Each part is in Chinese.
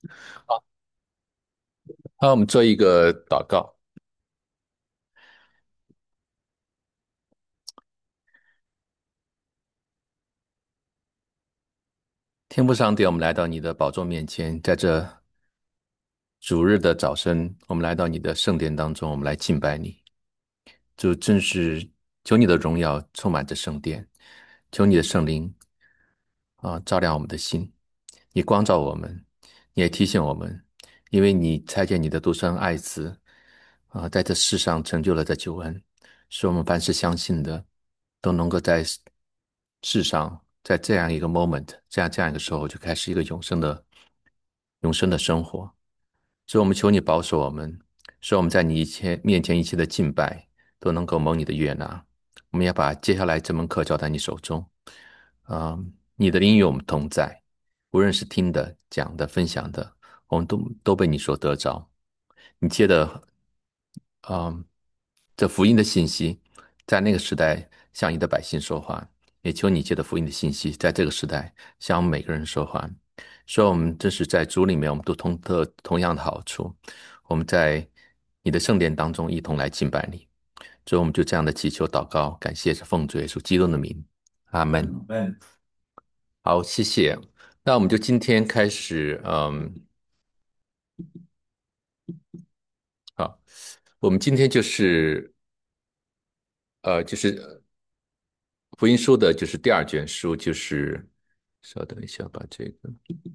好，好，我们做一个祷告。天父上帝，我们来到你的宝座面前，在这主日的早晨，我们来到你的圣殿当中，我们来敬拜你。就正是求你的荣耀充满着圣殿，求你的圣灵照亮我们的心，你光照我们，你也提醒我们，因为你差遣你的独生爱子在这世上成就了这救恩，使我们凡是相信的，都能够在世上，在这样一个 moment，这样一个时候，就开始一个永生的生活。所以我们求你保守我们，使我们在你面前一切的敬拜都能够蒙你的悦纳。我们要把接下来这门课交在你手中，你的灵与我们同在，无论是听的、讲的、分享的，我们都被你所得着。你接的，嗯，这福音的信息，在那个时代向你的百姓说话，也求你借的福音的信息，在这个时代向我们每个人说话。说我们这是在主里面，我们都得同样的好处。我们在你的圣殿当中一同来敬拜你。所以我们就这样的祈求祷告，感谢是奉主耶稣基督的名，阿门。好，谢谢。那我们就今天开始，好，我们今天就是福音书的，就是第二卷书，就是稍等一下，把这个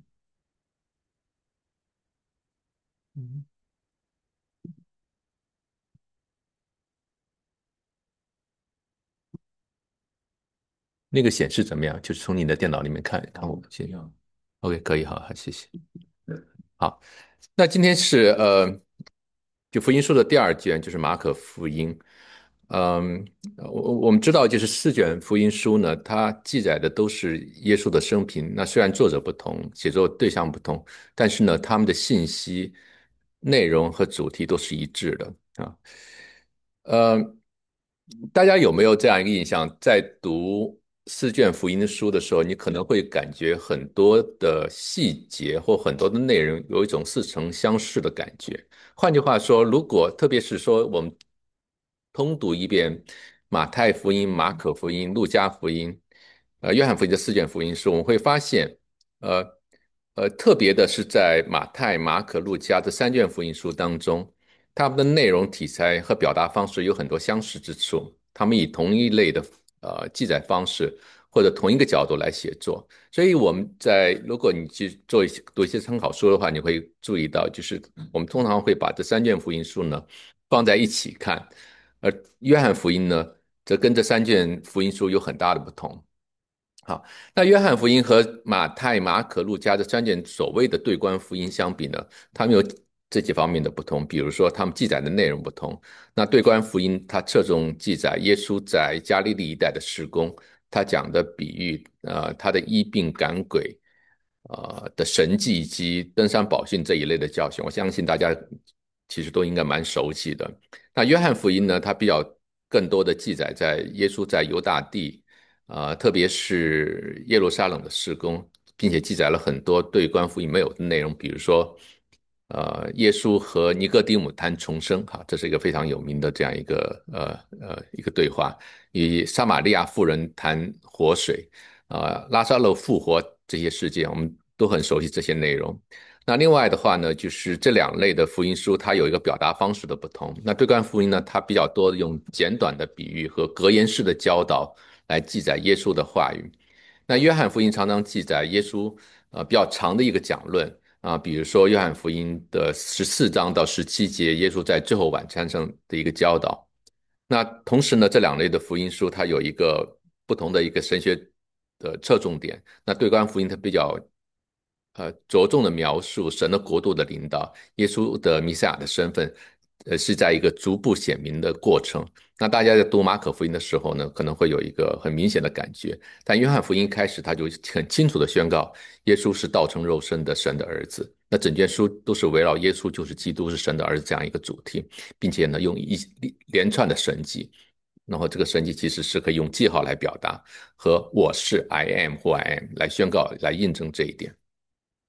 那个显示怎么样？就是从你的电脑里面看看我们先。OK，可以，好，好，谢谢。好，那今天是就福音书的第二卷，就是马可福音。嗯，我们知道，就是四卷福音书呢，它记载的都是耶稣的生平。那虽然作者不同，写作对象不同，但是呢，他们的信息、内容和主题都是一致的啊。呃，大家有没有这样一个印象，在读四卷福音书的时候，你可能会感觉很多的细节或很多的内容有一种似曾相识的感觉。换句话说，如果特别是说我们通读一遍马太福音、马可福音、路加福音、约翰福音这四卷福音书，我们会发现，呃特别的是在马太、马可、路加这三卷福音书当中，他们的内容、题材和表达方式有很多相似之处，他们以同一类的记载方式或者同一个角度来写作。所以我们如果你去读一些参考书的话，你会注意到，就是我们通常会把这三卷福音书呢放在一起看，而约翰福音呢，则跟这三卷福音书有很大的不同。好，那约翰福音和马太、马可、路加这三卷所谓的对观福音相比呢，他们有这几方面的不同，比如说他们记载的内容不同。那对观福音它侧重记载耶稣在加利利一带的施工，他讲的比喻，他的医病赶鬼，的神迹以及登山宝训这一类的教训，我相信大家其实都应该蛮熟悉的。那约翰福音呢，它比较更多的记载在耶稣在犹大地。特别是耶路撒冷的施工，并且记载了很多对关福音没有的内容，比如说，耶稣和尼哥底母谈重生，哈，这是一个非常有名的这样一个对话，与撒玛利亚妇人谈活水，拉撒路复活这些事件，我们都很熟悉这些内容。那另外的话呢，就是这两类的福音书，它有一个表达方式的不同。那对观福音呢，它比较多的用简短的比喻和格言式的教导来记载耶稣的话语。那约翰福音常常记载耶稣比较长的一个讲论比如说约翰福音的14章到17节，耶稣在最后晚餐上的一个教导。那同时呢，这两类的福音书它有一个不同的一个神学的侧重点。那对观福音它比较着重的描述神的国度的领导，耶稣的弥赛亚的身份，是在一个逐步显明的过程。那大家在读马可福音的时候呢，可能会有一个很明显的感觉，但约翰福音开始他就很清楚的宣告，耶稣是道成肉身的神的儿子。那整卷书都是围绕耶稣就是基督是神的儿子这样一个主题，并且呢用一连串的神迹，然后这个神迹其实是可以用记号来表达，和我是 I am 或 I am 来宣告来印证这一点。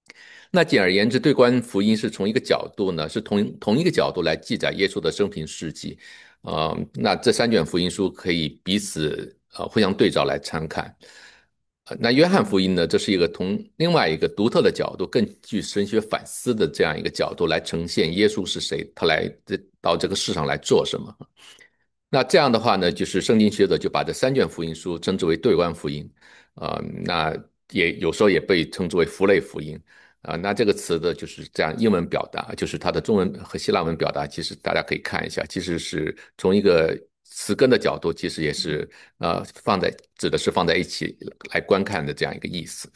那简而言之，对观福音是从一个角度呢，是同一个角度来记载耶稣的生平事迹。那这三卷福音书可以彼此互相对照来参看。那约翰福音呢，这是一个从另外一个独特的角度，更具神学反思的这样一个角度来呈现耶稣是谁，他到这个世上来做什么。那这样的话呢，就是圣经学者就把这三卷福音书称之为对观福音。那也有时候也被称之为符类福音。那这个词的就是这样英文表达，就是它的中文和希腊文表达，其实大家可以看一下，其实是从一个词根的角度，其实也是指的是放在一起来观看的这样一个意思。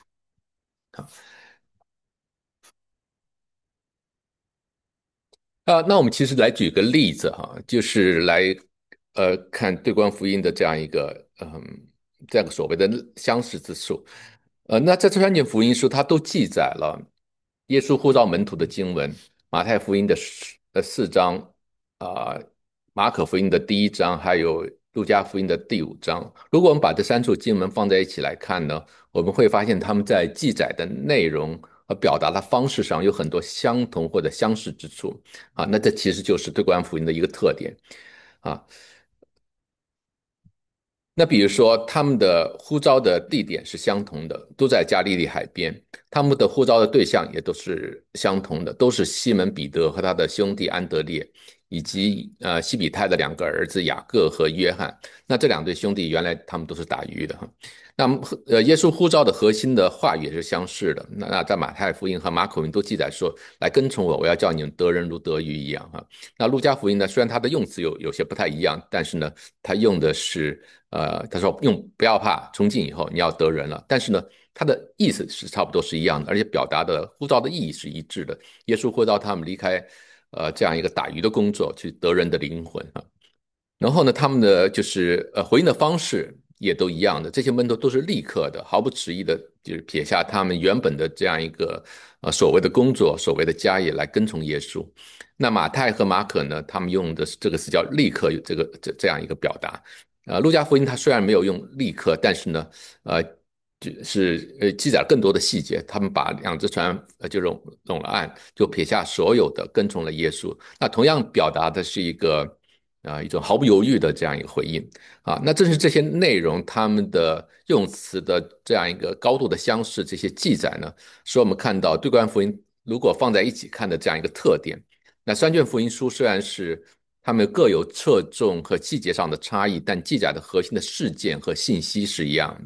那我们其实来举个例子哈，就是来看对观福音的这样一个这样所谓的相似之处。那在这三卷福音书，它都记载了耶稣呼召门徒的经文，马太福音的4章，啊、马可福音的第1章，还有路加福音的第5章。如果我们把这3处经文放在一起来看呢，我们会发现他们在记载的内容和表达的方式上有很多相同或者相似之处。那这其实就是对观福音的一个特点。啊。那比如说，他们的呼召的地点是相同的，都在加利利海边；他们的呼召的对象也都是相同的，都是西门彼得和他的兄弟安德烈，以及西比泰的2个儿子雅各和约翰。那这2对兄弟原来他们都是打鱼的哈。那么耶稣呼召的核心的话语也是相似的。那在马太福音和马可福音都记载说：“来跟从我，我要叫你们得人如得鱼一样。”哈。那路加福音呢，虽然它的用词有些不太一样，但是呢，它用的是他说不要怕，从今以后你要得人了。但是呢，它的意思是差不多是一样的，而且表达的呼召的意义是一致的。耶稣呼召他们离开这样一个打鱼的工作，去得人的灵魂啊。然后呢，他们的就是回应的方式也都一样的，这些门徒都是立刻的，毫不迟疑的，就是撇下他们原本的这样一个所谓的工作、所谓的家业来跟从耶稣。那马太和马可呢，他们用的是这个词叫立刻，这样一个表达。路加福音它虽然没有用立刻，但是呢，就是记载了更多的细节。他们把2只船就拢了岸，就撇下所有的跟从了耶稣。那同样表达的是一种毫不犹豫的这样一个回应。那正是这些内容，他们的用词的这样一个高度的相似，这些记载呢，使我们看到对观福音如果放在一起看的这样一个特点。那三卷福音书虽然是他们各有侧重和细节上的差异，但记载的核心的事件和信息是一样的。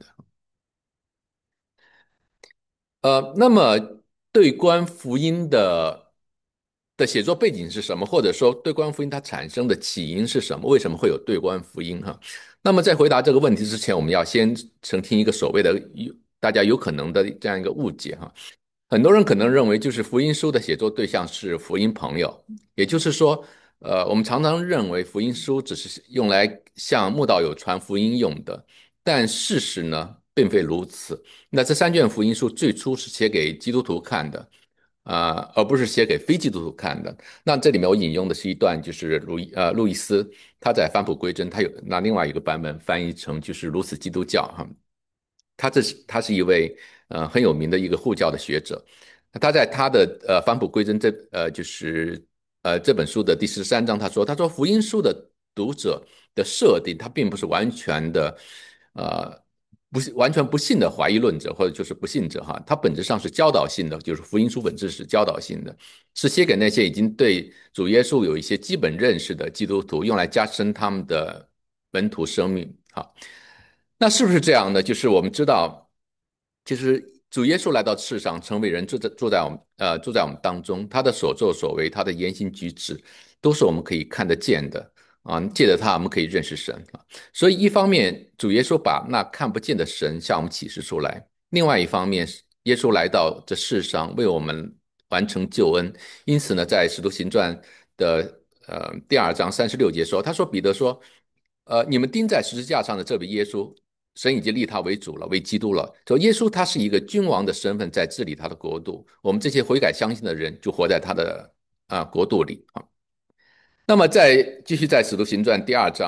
那么对观福音的写作背景是什么？或者说对观福音它产生的起因是什么？为什么会有对观福音？哈，那么在回答这个问题之前，我们要先澄清一个所谓的大家有可能的这样一个误解哈。很多人可能认为，就是福音书的写作对象是福音朋友，也就是说，我们常常认为福音书只是用来向慕道友传福音用的，但事实呢，并非如此。那这三卷福音书最初是写给基督徒看的，而不是写给非基督徒看的。那这里面我引用的是一段，就是路易斯他在返璞归真，他有那另外一个版本翻译成就是如此基督教哈。他是一位很有名的一个护教的学者。他在他的返璞归真就是这本书的第13章，他说福音书的读者的设定，他并不是完全的呃不是完全不信的怀疑论者或者就是不信者哈，他本质上是教导性的，就是福音书本质是教导性的，是写给那些已经对主耶稣有一些基本认识的基督徒，用来加深他们的门徒生命。好，那是不是这样呢？就是我们知道，其实主耶稣来到世上，成为人，住在我们当中，他的所作所为，他的言行举止，都是我们可以看得见的借着他，我们可以认识神啊。所以一方面，主耶稣把那看不见的神向我们启示出来；另外一方面，耶稣来到这世上，为我们完成救恩。因此呢，在《使徒行传》的第2章36节说，他说彼得说。你们钉在十字架上的这位耶稣，神已经立他为主了，为基督了。说耶稣他是一个君王的身份，在治理他的国度。我们这些悔改相信的人，就活在他的国度里啊。那么继续在《使徒行传》第2章，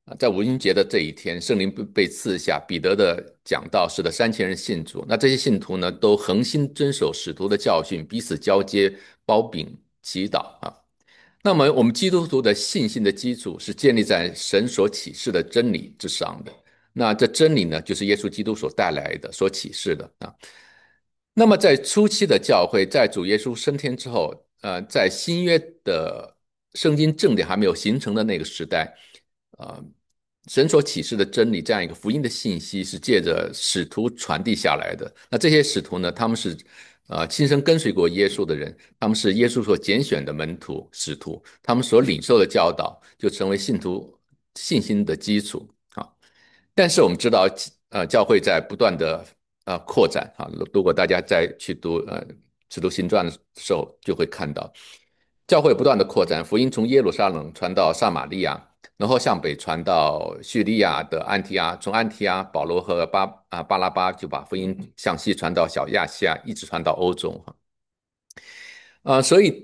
在五旬节的这一天，圣灵被赐下，彼得的讲道使得3000人信主。那这些信徒呢，都恒心遵守使徒的教训，彼此交接、包饼、祈祷啊。那么，我们基督徒的信心的基础是建立在神所启示的真理之上的。那这真理呢，就是耶稣基督所带来的、所启示的啊。那么，在初期的教会，在主耶稣升天之后，在新约的圣经正典还没有形成的那个时代，呃，神所启示的真理这样一个福音的信息是借着使徒传递下来的。那这些使徒呢，他们是亲身跟随过耶稣的人，他们是耶稣所拣选的门徒、使徒，他们所领受的教导就成为信徒信心的基础啊。但是我们知道，教会在不断的扩展啊。如果大家再去读使徒行传的时候，就会看到教会不断的扩展，福音从耶路撒冷传到撒玛利亚，然后向北传到叙利亚的安提阿，从安提阿保罗和巴拉巴就把福音向西传到小亚细亚，一直传到欧洲哈。所以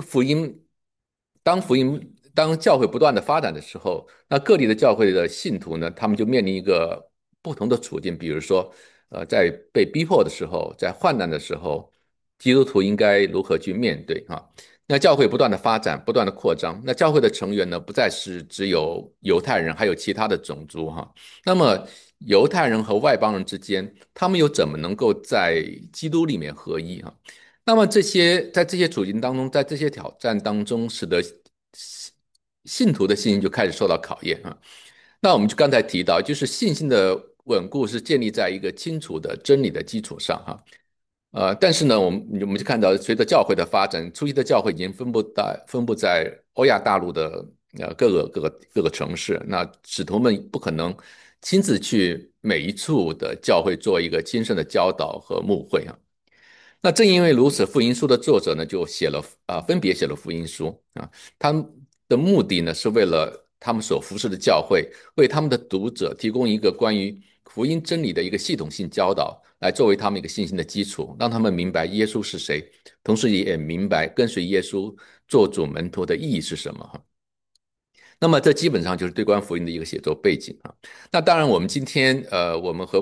当教会不断的发展的时候，那各地的教会的信徒呢，他们就面临一个不同的处境。比如说，在被逼迫的时候，在患难的时候，基督徒应该如何去面对啊？那教会不断的发展，不断的扩张，那教会的成员呢，不再是只有犹太人，还有其他的种族哈。那么犹太人和外邦人之间，他们又怎么能够在基督里面合一啊？那么在这些处境当中，在这些挑战当中，使得信徒的信心就开始受到考验啊。那我们就刚才提到，就是信心的稳固是建立在一个清楚的真理的基础上哈。但是呢，我们就看到，随着教会的发展，初期的教会已经分布在欧亚大陆的各个城市，那使徒们不可能亲自去每一处的教会做一个亲身的教导和牧会啊。那正因为如此，福音书的作者呢，就分别写了福音书啊。他们的目的呢，是为了他们所服侍的教会，为他们的读者提供一个关于福音真理的一个系统性教导，来作为他们一个信心的基础，让他们明白耶稣是谁，同时也明白跟随耶稣做主门徒的意义是什么。那么这基本上就是对观福音的一个写作背景啊。那当然，我们今天我们和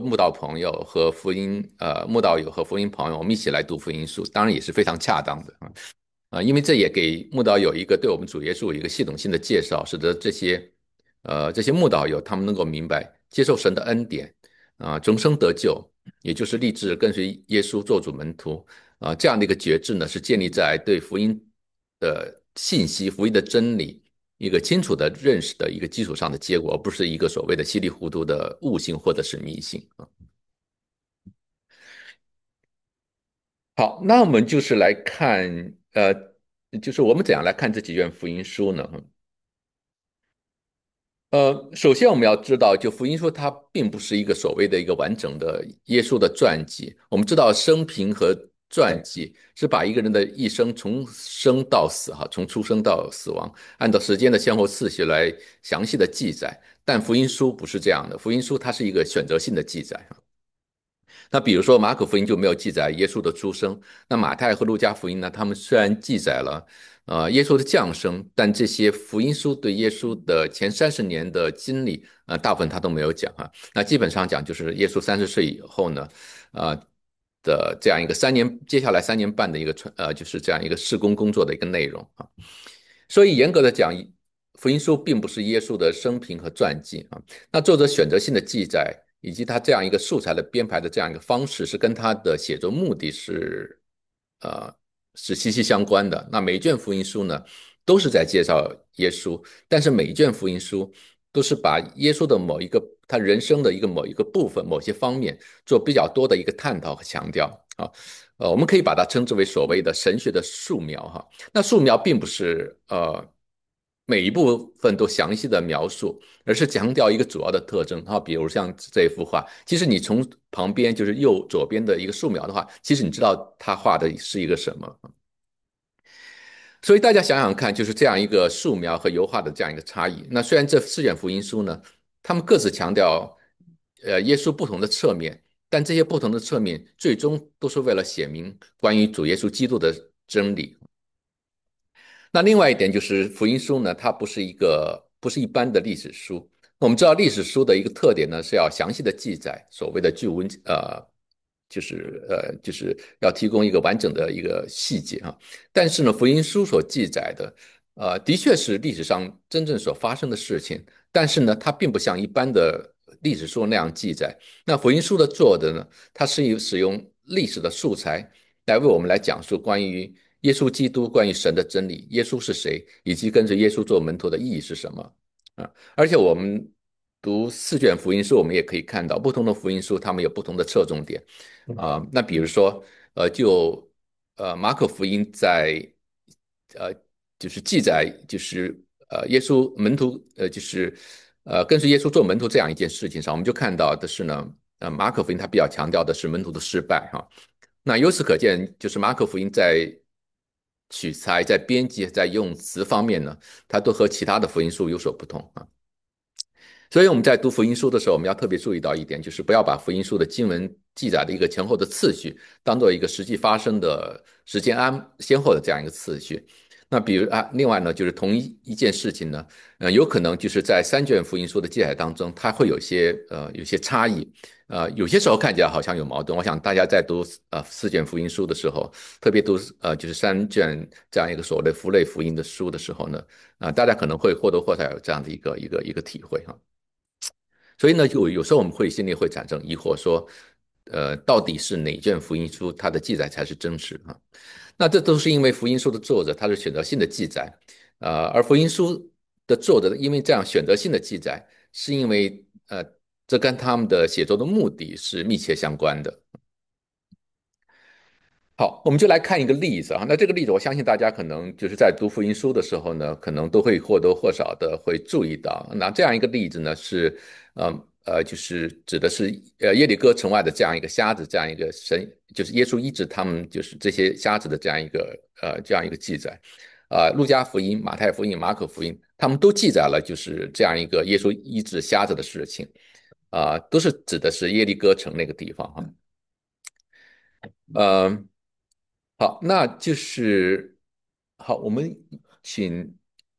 慕道友和福音朋友，我们一起来读福音书，当然也是非常恰当的因为这也给慕道友一个对我们主耶稣有一个系统性的介绍，使得这些慕道友他们能够明白接受神的恩典终生得救，也就是立志跟随耶稣做主门徒这样的一个决志呢，是建立在对福音的信息、福音的真理一个清楚的认识的一个基础上的结果，而不是一个所谓的稀里糊涂的悟性或者是迷信啊。好，那我们就是来看，就是我们怎样来看这几卷福音书呢？首先我们要知道，就福音书它并不是一个所谓的一个完整的耶稣的传记。我们知道生平和传记是把一个人的一生从生到死，哈，从出生到死亡，按照时间的先后次序来详细的记载。但福音书不是这样的，福音书它是一个选择性的记载。那比如说马可福音就没有记载耶稣的出生，那马太和路加福音呢，他们虽然记载了耶稣的降生，但这些福音书对耶稣的前30年的经历大部分他都没有讲啊。那基本上讲就是耶稣30岁以后呢，呃的这样一个接下来3年半的一个就是这样一个事工工作的一个内容啊。所以严格的讲，福音书并不是耶稣的生平和传记啊。那作者选择性的记载，以及他这样一个素材的编排的这样一个方式，是跟他的写作目的呃，是息息相关的。那每一卷福音书呢，都是在介绍耶稣，但是每一卷福音书都是把耶稣的他人生的某一个部分、某些方面做比较多的一个探讨和强调啊。我们可以把它称之为所谓的神学的素描哈。那素描并不是每一部分都详细的描述，而是强调一个主要的特征比如像这一幅画，其实你从旁边就是左边的一个素描的话，其实你知道他画的是一个什么。所以大家想想看，就是这样一个素描和油画的这样一个差异。那虽然这4卷福音书呢，他们各自强调耶稣不同的侧面，但这些不同的侧面最终都是为了写明关于主耶稣基督的真理。那另外一点就是福音书呢，它不是一般的历史书， 我们知道历史书的一个特点呢，是要详细的记载所谓的据文，就是要提供一个完整的一个细节啊。但是呢，福音书所记载的，的确是历史上真正所发生的事情，但是呢，它并不像一般的历史书那样记载。那福音书的作者呢，他是使用历史的素材来为我们来讲述关于耶稣基督、关于神的真理，耶稣是谁，以及跟着耶稣做门徒的意义是什么。而且我们读4卷福音书，我们也可以看到不同的福音书，他们有不同的侧重点那比如说，就马可福音呃就是记载耶稣门徒就是跟随耶稣做门徒这样一件事情上，我们就看到的是呢，马可福音他比较强调的是门徒的失败那由此可见，就是马可福音在取材、在编辑、在用词方面呢，它都和其他的福音书有所不同所以我们在读福音书的时候，我们要特别注意到一点，就是不要把福音书的经文记载的一个前后的次序，当做一个实际发生的时间先后的这样一个次序。那比如另外呢，就是同一件事情呢，有可能就是在3卷福音书的记载当中，它会有些差异，有些时候看起来好像有矛盾。我想大家在读4卷福音书的时候，特别读就是3卷这样一个所谓的符类福音的书的时候呢，大家可能会或多或少有这样的一个体会所以呢，就有时候我们会心里会产生疑惑，说，到底是哪卷福音书它的记载才是真实那这都是因为福音书的作者他是选择性的记载，而福音书的作者因为这样选择性的记载，是因为这跟他们的写作的目的是密切相关的。好，我们就来看一个例子那这个例子，我相信大家可能就是在读福音书的时候呢，可能都会或多或少的会注意到。那这样一个例子呢，是就是指的是耶利哥城外的这样一个瞎子，这样一个神，就是耶稣医治他们就是这些瞎子的这样一个记载。路加福音、马太福音、马可福音，他们都记载了就是这样一个耶稣医治瞎子的事情都是指的是耶利哥城那个地方呃，好，那就是好，我们请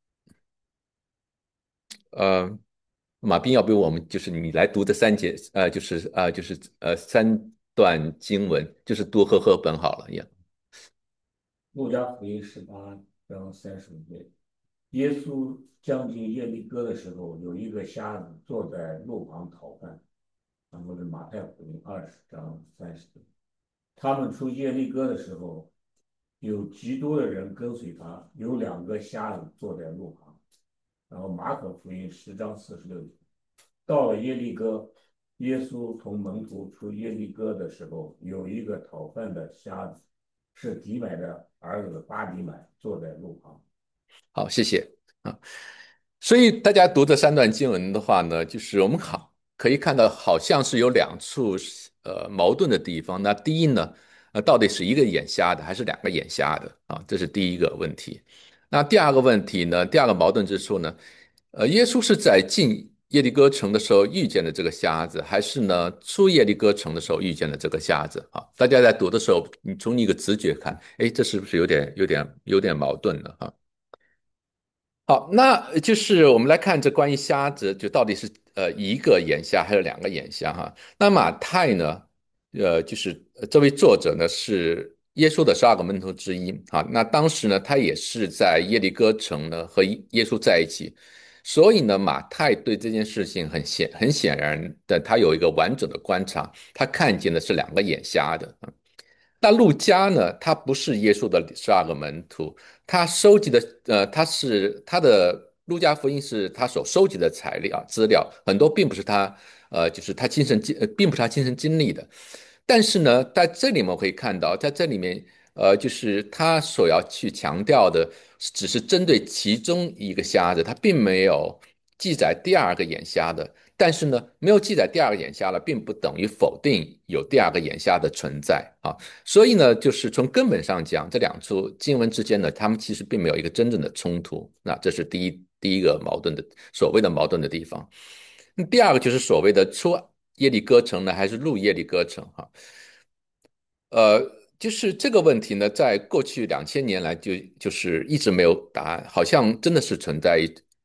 呃马斌，要不我们就是你来读这3节，3段经文，就是读和合本好了呀。 路加福音18章35节，耶稣将近耶利哥的时候，有一个瞎子坐在路旁讨饭。然后是马太福音20章30节，他们出耶利哥的时候，有极多的人跟随他，有2个瞎子坐在路旁。然后马可福音10章46节，到了耶利哥，耶稣同门徒出耶利哥的时候，有一个讨饭的瞎子，是迪买的儿子巴迪买，坐在路旁。 好，谢谢啊。所以大家读这3段经文的话呢，就是我们可以看到，好像是有2处矛盾的地方。那第一呢，到底是一个眼瞎的还是2个眼瞎的这是第一个问题。那第二个问题呢，第二个矛盾之处呢，耶稣是在进耶利哥城的时候遇见了这个瞎子，还是呢出耶利哥城的时候遇见了这个瞎子大家在读的时候，你从一个直觉看，哎，这是不是有点矛盾了好，那就是我们来看这关于瞎子，就到底是一个眼瞎还是2个眼瞎那马太呢，就是这位作者呢是耶稣的12个门徒之一那当时呢他也是在耶利哥城呢和耶稣在一起，所以呢马太对这件事情很显然的他有一个完整的观察，他看见的是2个眼瞎的那路加呢？他不是耶稣的12个门徒，他收集的他的路加福音是他所收集的资料，很多就是他并不是他亲身经历的。但是呢，在这里面可以看到，在这里面就是他所要去强调的，只是针对其中一个瞎子，他并没有记载第二个眼瞎的。但是呢，没有记载第二个眼瞎了，并不等于否定有第二个眼瞎的存在所以呢，就是从根本上讲，这2处经文之间呢，他们其实并没有一个真正的冲突。那这是第一个所谓的矛盾的地方。那第二个就是所谓的出耶利哥城呢，还是入耶利哥城呃，就是这个问题呢，在过去2000年来就是一直没有答案，好像真的是存在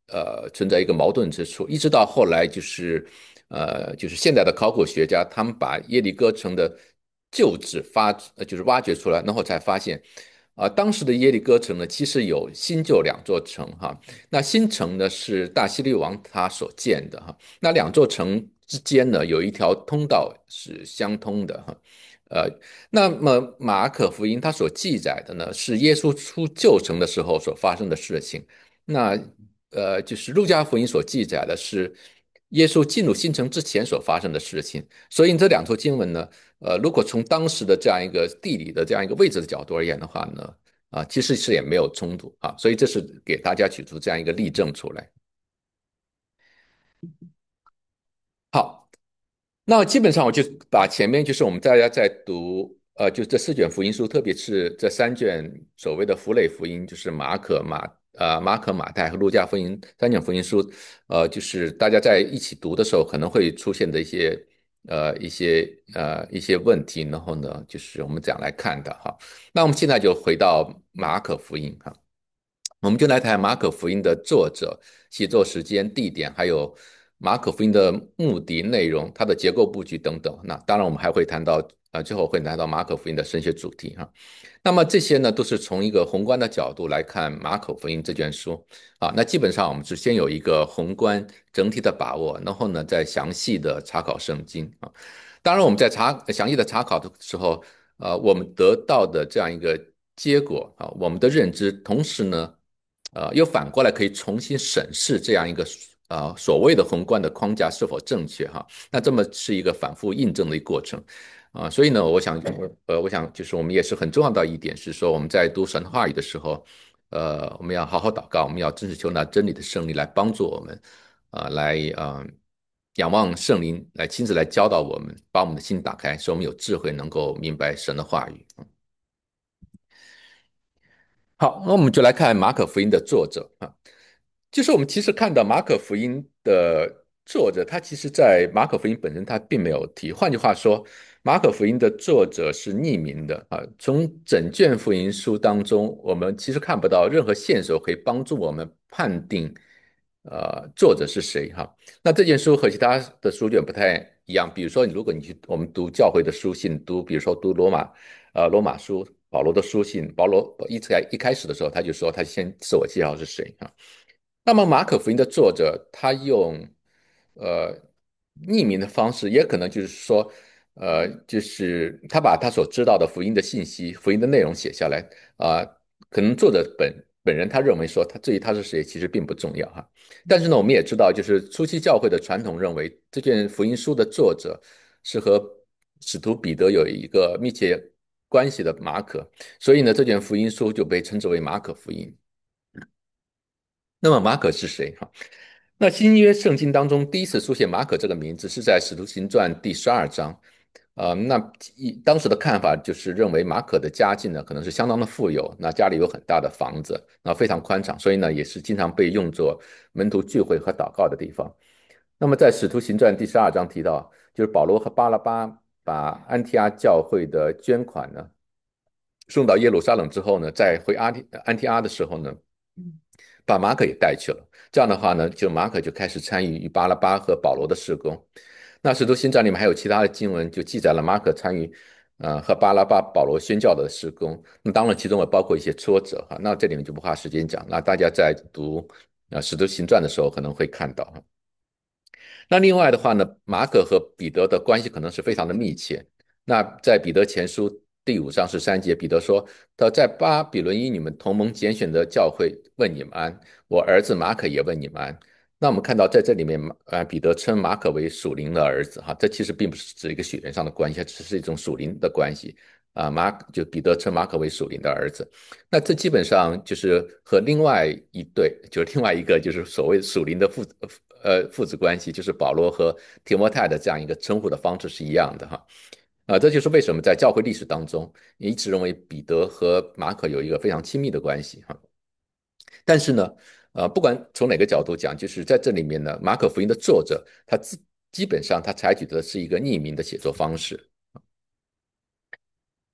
存在一个矛盾之处，一直到后来就是现代的考古学家他们把耶利哥城的旧址就是挖掘出来，然后才发现。当时的耶利哥城呢，其实有新旧两座城哈。那新城呢是大希律王他所建的哈。那两座城之间呢有一条通道是相通的哈。呃，那么马可福音它所记载的呢是耶稣出旧城的时候所发生的事情。那就是路加福音所记载的是耶稣进入新城之前所发生的事情。所以这两处经文呢，如果从当时的这样一个地理的这样一个位置的角度而言的话呢，其实是也没有冲突啊。所以这是给大家举出这样一个例证出来。好，那基本上我就把前面就是我们大家在读，就这四卷福音书，特别是这三卷所谓的符类福音，就是马可、马太和路加福音三卷福音书，就是大家在一起读的时候可能会出现的一些问题，然后呢，就是我们这样来看的哈。那我们现在就回到马可福音哈。我们就来谈马可福音的作者、写作时间、地点，还有马可福音的目的、内容、它的结构布局等等。那当然，我们还会谈到，最后会谈到马可福音的神学主题哈。那么这些呢，都是从一个宏观的角度来看马可福音这卷书啊。那基本上我们是先有一个宏观整体的把握，然后呢，再详细的查考圣经啊。当然，我们在详细的查考的时候，我们得到的这样一个结果啊，我们的认知，同时呢。又反过来可以重新审视这样一个所谓的宏观的框架是否正确哈？那这么是一个反复印证的一个过程所以呢，我想就是我们也是很重要的一点是说，我们在读神话语的时候，我们要好好祷告，我们要真实求那真理的胜利来帮助我们来仰望圣灵来亲自来教导我们，把我们的心打开，使我们有智慧能够明白神的话语。好，那我们就来看马可福音的作者啊。就是我们其实看到马可福音的作者，他其实在马可福音本身他并没有提。换句话说，马可福音的作者是匿名的啊。从整卷福音书当中，我们其实看不到任何线索可以帮助我们判定，作者是谁哈。那这件书和其他的书卷不太一样。比如说，如果你去我们读教会的书信，比如说读罗马书，保罗的书信，保罗一开始的时候他就说他先自我介绍是谁啊。那么马可福音的作者他用呃匿名的方式，也可能就是说就是他把他所知道的福音的信息、福音的内容写下来可能作者本人他认为说至于他是谁其实并不重要哈。但是呢，我们也知道，就是初期教会的传统认为这卷福音书的作者是和使徒彼得有一个密切关系的马可，所以呢，这卷福音书就被称之为马可福音。那么马可是谁？哈，那新约圣经当中第一次出现马可这个名字是在《使徒行传》第12章。那当时的看法就是认为马可的家境呢可能是相当的富有，那家里有很大的房子，那非常宽敞，所以呢也是经常被用作门徒聚会和祷告的地方。那么在《使徒行传》第12章提到，就是保罗和巴拉巴把安提阿教会的捐款呢送到耶路撒冷之后呢，在回安提阿的时候呢，把马可也带去了。这样的话呢，就马可就开始参与与巴拉巴和保罗的事工。那使徒行传里面还有其他的经文，就记载了马可参与和巴拉巴、保罗宣教的事工。那当然其中也包括一些挫折哈。那这里面就不花时间讲。那大家在读使徒行传的时候可能会看到哈。那另外的话呢，马可和彼得的关系可能是非常的密切。那在彼得前书第5章13节，彼得说：“他在巴比伦因你们同盟拣选的教会问你们安，我儿子马可也问你们安。”那我们看到在这里面，彼得称马可为属灵的儿子，哈，这其实并不是指一个血缘上的关系，只是一种属灵的关系就彼得称马可为属灵的儿子。那这基本上就是和另外一对，就是另外一个就是所谓属灵的父子关系，就是保罗和提摩太的这样一个称呼的方式是一样的哈。这就是为什么在教会历史当中，一直认为彼得和马可有一个非常亲密的关系哈。但是呢，不管从哪个角度讲，就是在这里面呢，马可福音的作者基本上他采取的是一个匿名的写作方式。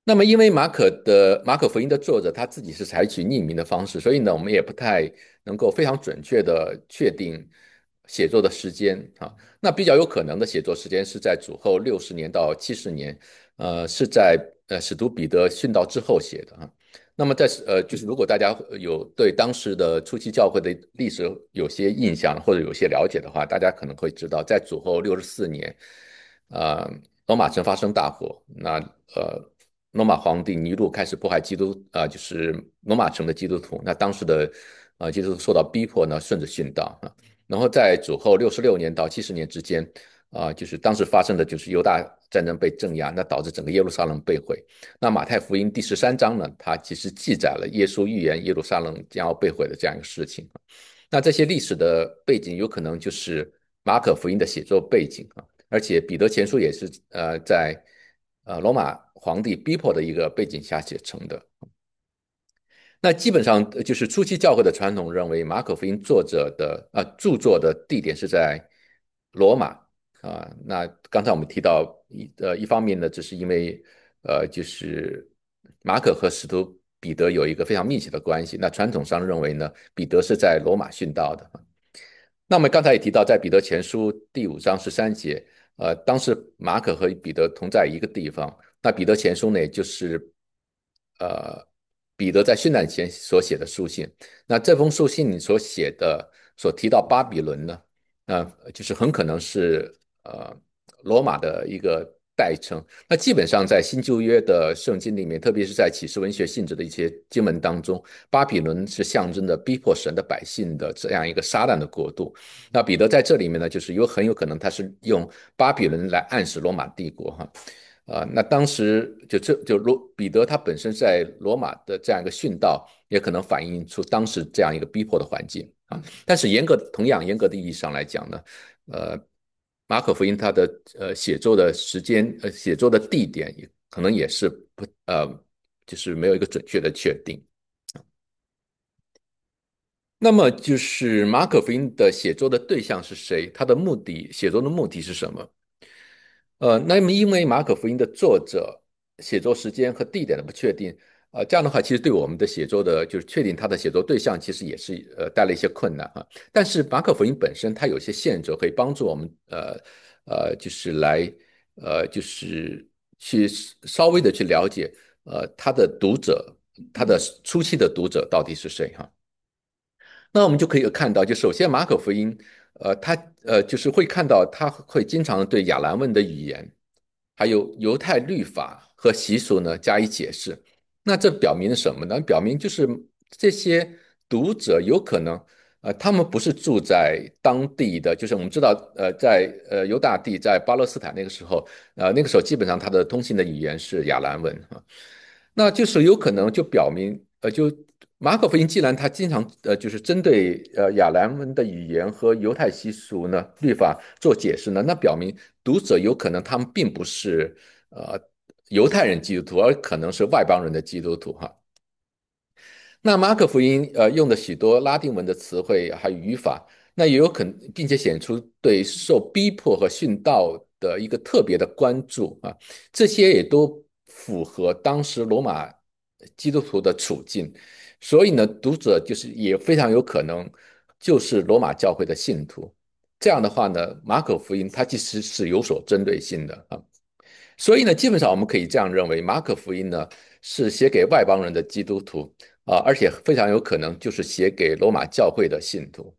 那么，因为马可福音的作者他自己是采取匿名的方式，所以呢，我们也不太能够非常准确的确定写作的时间啊。那比较有可能的写作时间是在主后60年到70年，是在使徒彼得殉道之后写的啊。那么就是如果大家有对当时的初期教会的历史有些印象或者有些了解的话，大家可能会知道，在主后64年，呃，罗马城发生大火，那罗马皇帝尼禄开始迫害就是罗马城的基督徒。那当时的基督徒受到逼迫呢，顺着殉道啊。然后在主后66年到70年之间，就是当时发生的就是犹大战争被镇压，那导致整个耶路撒冷被毁。那马太福音第13章呢，它其实记载了耶稣预言耶路撒冷将要被毁的这样一个事情。那这些历史的背景有可能就是马可福音的写作背景啊，而且彼得前书也是在罗马皇帝逼迫的一个背景下写成的。那基本上就是初期教会的传统认为，马可福音著作的地点是在罗马那刚才我们提到一方面呢，这是因为就是马可和使徒彼得有一个非常密切的关系。那传统上认为呢，彼得是在罗马殉道的。那么刚才也提到，在彼得前书第5章13节，当时马可和彼得同在一个地方。那彼得前书呢，也就是呃彼得在殉难前所写的书信。那这封书信里所提到巴比伦呢，就是很可能是罗马的一个代称。那基本上在新旧约的圣经里面，特别是在启示文学性质的一些经文当中，巴比伦是象征着逼迫神的百姓的这样一个撒旦的国度。那彼得在这里面呢，就是很有可能他是用巴比伦来暗示罗马帝国哈。那当时彼得他本身在罗马的这样一个殉道，也可能反映出当时这样一个逼迫的环境啊。但是同样严格的意义上来讲呢，呃，马可福音它的写作的时间、写作的地点可能也是就是没有一个准确的确定。那么就是马可福音的写作的对象是谁？他的写作的目的是什么？那么因为马可福音的作者写作时间和地点的不确定，这样的话，其实对我们的写作的，就是确定他的写作对象，其实也是带来一些困难啊。但是马可福音本身它有一些限制，可以帮助我们就是就是去稍微的去了解他的读者，他的初期的读者到底是谁哈。那我们就可以看到，就首先马可福音，他就是会看到他会经常对亚兰文的语言，还有犹太律法和习俗呢加以解释。那这表明什么呢？表明就是这些读者有可能，他们不是住在当地的，就是我们知道，在犹大地，在巴勒斯坦那个时候，那个时候基本上他的通行的语言是亚兰文啊。那就是有可能就表明，就马可福音既然他经常就是针对亚兰文的语言和犹太习俗呢律法做解释呢，那表明读者有可能他们并不是呃犹太人基督徒，而可能是外邦人的基督徒哈。那马可福音用的许多拉丁文的词汇还有语法，那也有可能，并且显出对受逼迫和殉道的一个特别的关注啊，这些也都符合当时罗马基督徒的处境，所以呢，读者就是也非常有可能就是罗马教会的信徒。这样的话呢，马可福音它其实是有所针对性的啊。所以呢，基本上我们可以这样认为，马可福音呢是写给外邦人的基督徒而且非常有可能就是写给罗马教会的信徒。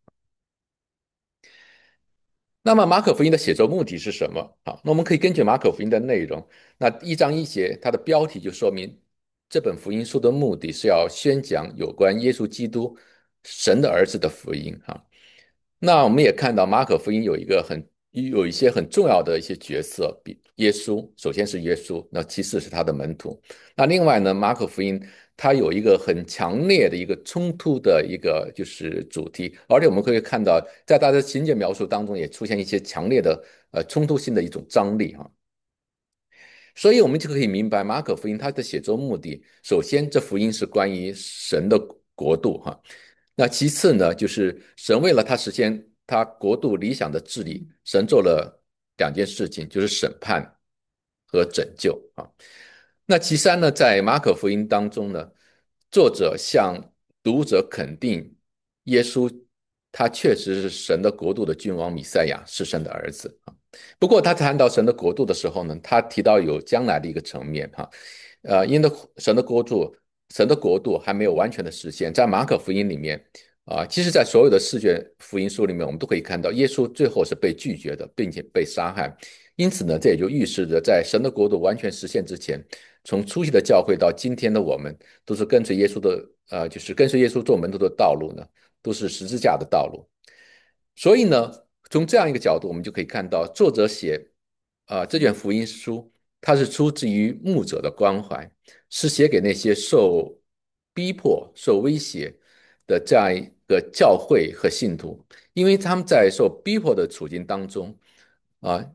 那么马可福音的写作目的是什么？好，那我们可以根据马可福音的内容，那1章1节它的标题就说明这本福音书的目的是要宣讲有关耶稣基督神的儿子的福音那我们也看到马可福音有一些很重要的一些角色，比耶稣，首先是耶稣，那其次是他的门徒。那另外呢，马可福音它有一个很强烈的一个冲突的一个就是主题，而且我们可以看到，在他的情节描述当中也出现一些强烈的冲突性的一种张力所以我们就可以明白马可福音它的写作目的，首先这福音是关于神的国度那其次呢，就是神为了他实现他国度理想的治理，神做了2件事情，就是审判和拯救那其三呢，在马可福音当中呢，作者向读者肯定耶稣他确实是神的国度的君王弥赛亚，是神的儿子啊。不过他谈到神的国度的时候呢，他提到有将来的一个层面哈，因为神的国度，神的国度还没有完全的实现，在马可福音里面其实，在所有的四卷福音书里面，我们都可以看到，耶稣最后是被拒绝的，并且被杀害。因此呢，这也就预示着，在神的国度完全实现之前，从初期的教会到今天的我们，都是跟随耶稣的，就是跟随耶稣做门徒的道路呢，都是十字架的道路。所以呢，从这样一个角度，我们就可以看到，作者写这卷福音书，它是出自于牧者的关怀，是写给那些受逼迫、受威胁的这样一个教会和信徒，因为他们在受逼迫的处境当中，啊，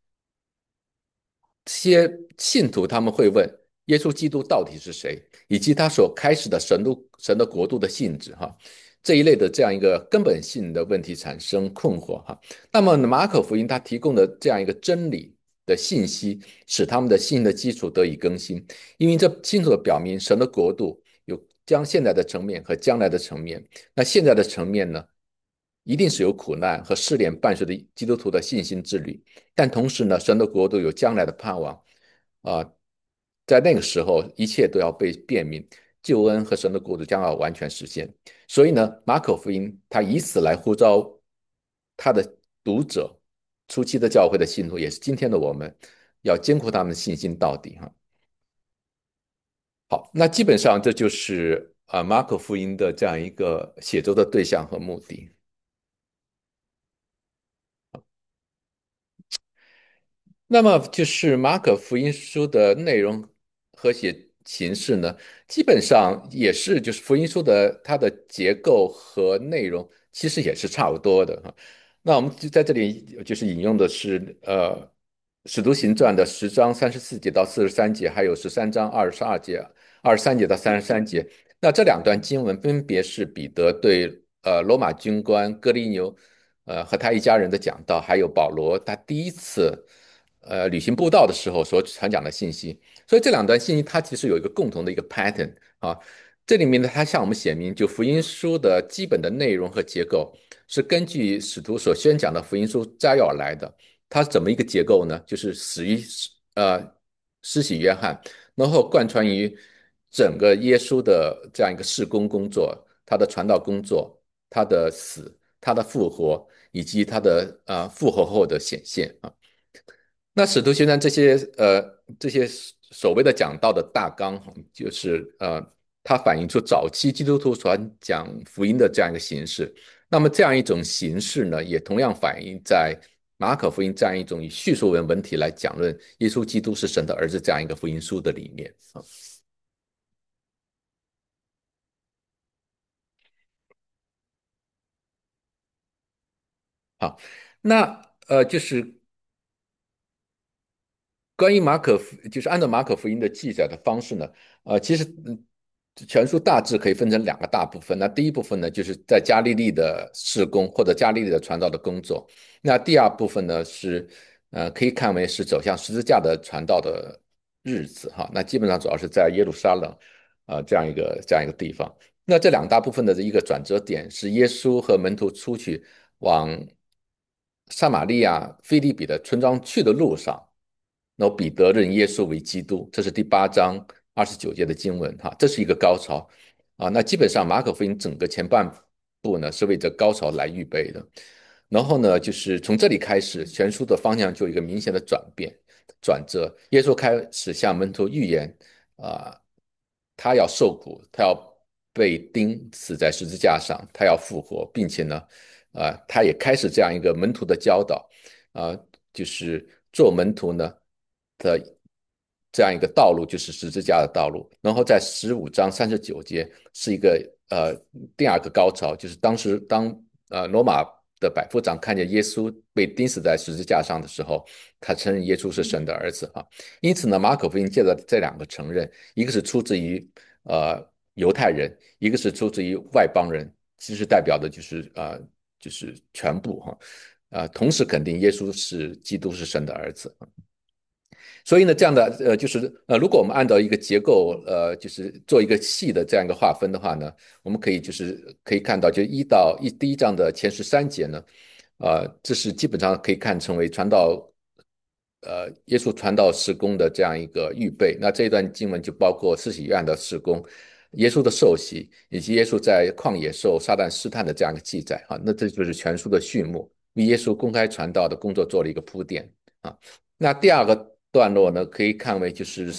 这些信徒他们会问耶稣基督到底是谁，以及他所开始的神的国度的性质哈，这一类的这样一个根本性的问题产生困惑哈。那么马可福音它提供的这样一个真理的信息，使他们的信的基础得以更新，因为这清楚的表明神的国度有将现在的层面和将来的层面。那现在的层面呢，一定是有苦难和试炼伴随的基督徒的信心之旅。但同时呢，神的国度有将来的盼望在那个时候，一切都要被辨明，救恩和神的国度将要完全实现。所以呢，马可福音他以此来呼召他的读者，初期的教会的信徒，也是今天的我们，要坚固他们的信心到底哈。好，那基本上这就是马可福音的这样一个写作的对象和目的。那么就是马可福音书的内容和写形式呢，基本上也是就是福音书的它的结构和内容其实也是差不多的哈。那我们就在这里就是引用的是《使徒行传》的10章34节到43节，还有13章22节、23节到33节。那这两段经文分别是彼得对罗马军官哥利牛和他一家人的讲道，还有保罗他第一次旅行布道的时候所传讲的信息。所以这两段信息它其实有一个共同的一个 pattern 啊，这里面呢它向我们显明，就福音书的基本的内容和结构是根据使徒所宣讲的福音书摘要来的。它是怎么一个结构呢？就是始于施洗约翰，然后贯穿于整个耶稣的这样一个事工工作，他的传道工作，他的死，他的复活，以及他的复活后的显现啊。那使徒行传这些所谓的讲道的大纲，就是它反映出早期基督徒传讲福音的这样一个形式。那么这样一种形式呢，也同样反映在马可福音这样一种以叙述文体来讲论耶稣基督是神的儿子这样一个福音书的里面啊。好，那就是关于马可福，就是按照马可福音的记载的方式呢，其实全书大致可以分成两个大部分。那第一部分呢，就是在加利利的事工或者加利利的传道的工作。那第二部分呢是，可以看为是走向十字架的传道的日子哈。那基本上主要是在耶路撒冷这样一个地方。那这两大部分的一个转折点是耶稣和门徒出去往撒玛利亚、腓立比的村庄去的路上。然后彼得认耶稣为基督，这是第8章29节的经文哈，这是一个高潮那基本上马可福音整个前半部呢是为这高潮来预备的，然后呢就是从这里开始，全书的方向就有一个明显的转折，耶稣开始向门徒预言啊、他要受苦，他要被钉死在十字架上，他要复活，并且呢他也开始这样一个门徒的教导就是做门徒呢的这样一个道路，就是十字架的道路。然后在15章39节是一个第二个高潮，就是当罗马的百夫长看见耶稣被钉死在十字架上的时候，他承认耶稣是神的儿子因此呢，马可福音借着这两个承认，一个是出自于犹太人，一个是出自于外邦人，其实代表的就是全部同时肯定耶稣是基督是神的儿子。 所以呢，这样的就是如果我们按照一个结构，就是做一个细的这样一个划分的话呢，我们可以就是可以看到，就第一章的前13节呢，这是基本上可以看成为耶稣传道事工的这样一个预备。那这一段经文就包括施洗约翰的事工、耶稣的受洗，以及耶稣在旷野受撒旦试探的这样一个记载啊。那这就是全书的序幕，为耶稣公开传道的工作做了一个铺垫啊。那第二个段落呢，可以看为就是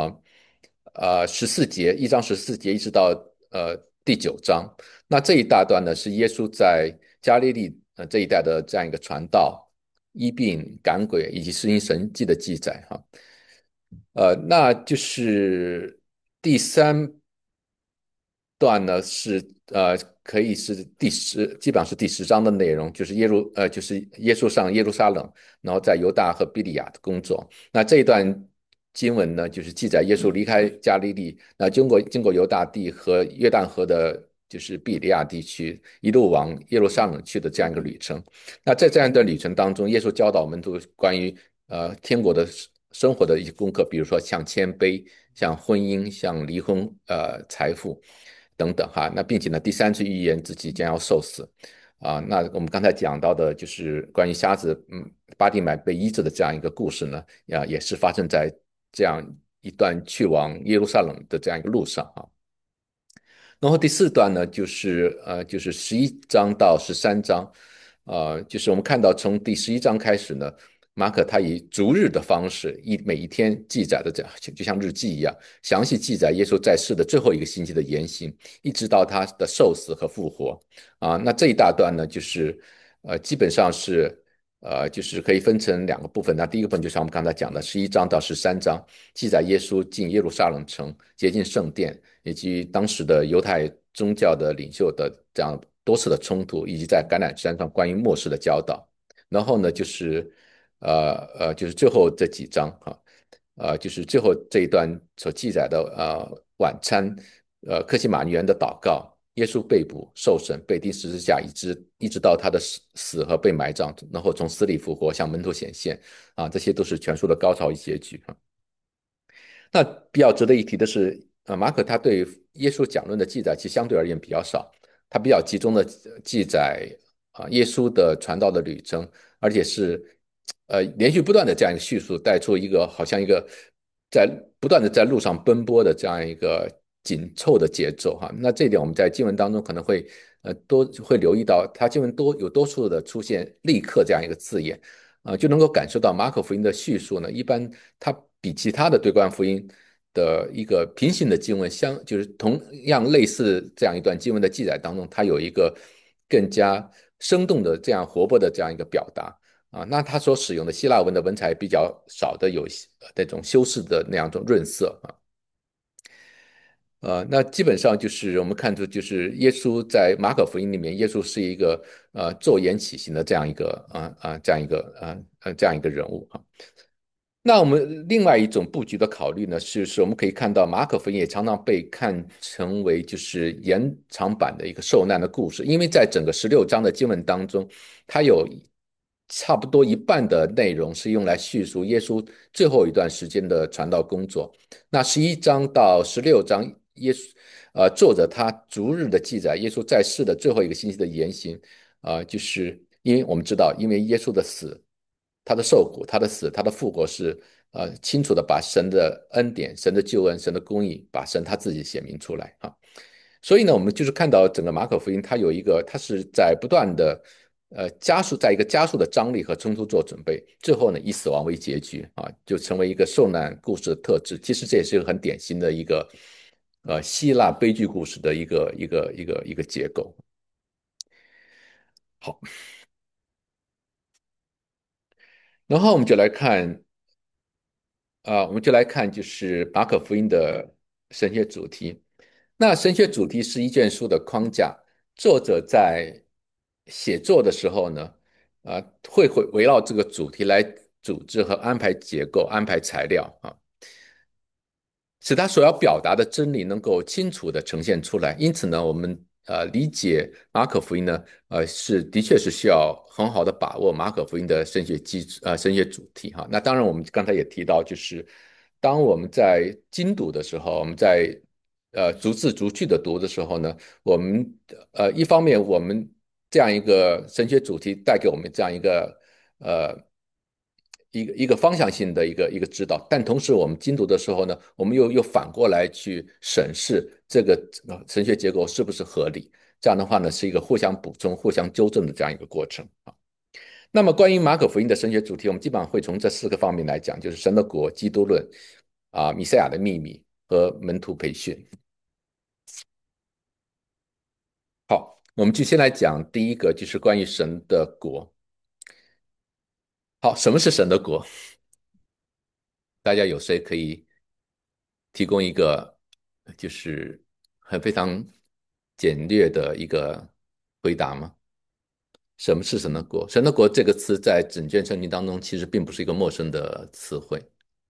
14节，1章14节一直到第9章。那这一大段呢，是耶稣在加利利这一带的这样一个传道、医病、赶鬼以及施行神迹的记载哈。那就是第三段呢是可以是基本上是第10章的内容，就是就是耶稣上耶路撒冷，然后在犹大和比利亚的工作。那这一段经文呢，就是记载耶稣离开加利利，那经过犹大地和约旦河的，就是比利亚地区，一路往耶路撒冷去的这样一个旅程。那在这样的旅程当中，耶稣教导门徒关于天国的生活的一些功课，比如说像谦卑、像婚姻、像离婚、财富等等哈。那并且呢，第3次预言自己将要受死那我们刚才讲到的就是关于瞎子巴蒂买被医治的这样一个故事呢，也是发生在这样一段去往耶路撒冷的这样一个路上啊。然后第4段呢，就是11章到13章，就是我们看到从第11章开始呢，马可他以逐日的方式，每一天记载的这样，就像日记一样，详细记载耶稣在世的最后一个星期的言行，一直到他的受死和复活那这一大段呢，就是基本上是。就是可以分成2个部分。那第一个部分就像我们刚才讲的11章到13章，记载耶稣进耶路撒冷城，接近圣殿，以及当时的犹太宗教的领袖的这样多次的冲突，以及在橄榄山上关于末世的教导。然后呢，就是最后这几章就是最后这一段所记载的晚餐，克西马尼园的祷告。耶稣被捕、受审、被钉十字架，一直到他的死和被埋葬，然后从死里复活，向门徒显现这些都是全书的高潮与结局那比较值得一提的是，马可他对耶稣讲论的记载其实相对而言比较少，他比较集中的记载耶稣的传道的旅程，而且是连续不断的这样一个叙述，带出一个好像一个在不断的在路上奔波的这样一个紧凑的节奏那这一点我们在经文当中可能会多会留意到，他经文多数的出现立刻这样一个字眼。就能够感受到马可福音的叙述呢，一般它比其他的对观福音的一个平行的经文就是同样类似这样一段经文的记载当中，它有一个更加生动的这样活泼的这样一个表达那他所使用的希腊文的文采比较少的有那种修饰的那样一种润色那基本上就是我们看出，就是耶稣在马可福音里面，耶稣是一个昼颜起行的这样一个人物那我们另外一种布局的考虑呢，是我们可以看到马可福音也常常被看成为就是延长版的一个受难的故事，因为在整个16章的经文当中，它有差不多一半的内容是用来叙述耶稣最后一段时间的传道工作。那11章到16章，作者他逐日的记载耶稣在世的最后一个星期的言行就是因为我们知道，因为耶稣的死。他的受苦、他的死、他的复活是清楚的把神的恩典、神的救恩、神的公义，把神他自己显明出来所以呢，我们就是看到整个马可福音，它是在不断的在一个加速的张力和冲突做准备，最后呢以死亡为结局就成为一个受难故事的特质。其实这也是一个很典型的一个希腊悲剧故事的一个结构。好，然后我们就来看就是马可福音的神学主题。那神学主题是一卷书的框架，作者在写作的时候呢，会围绕这个主题来组织和安排结构、安排材料使他所要表达的真理能够清楚的呈现出来。因此呢，我们理解马可福音呢，的确是需要很好的把握马可福音的神学主题哈。那当然，我们刚才也提到，就是当我们在精读的时候，我们在逐字逐句的读的时候呢，我们一方面我们这样一个神学主题带给我们这样呃一个方向性的一个指导，但同时我们精读的时候呢，我们又反过来去审视这个神学结构是不是合理。这样的话呢，是一个互相补充、互相纠正的这样一个过程啊。那么关于马可福音的神学主题，我们基本上会从这四个方面来讲，就是神的国、基督论弥赛亚的秘密和门徒培训。好，我们就先来讲第一个，就是关于神的国。好，什么是神的国？大家有谁可以提供一个就是非常简略的一个回答吗？什么是神的国？神的国这个词在整卷圣经当中其实并不是一个陌生的词汇。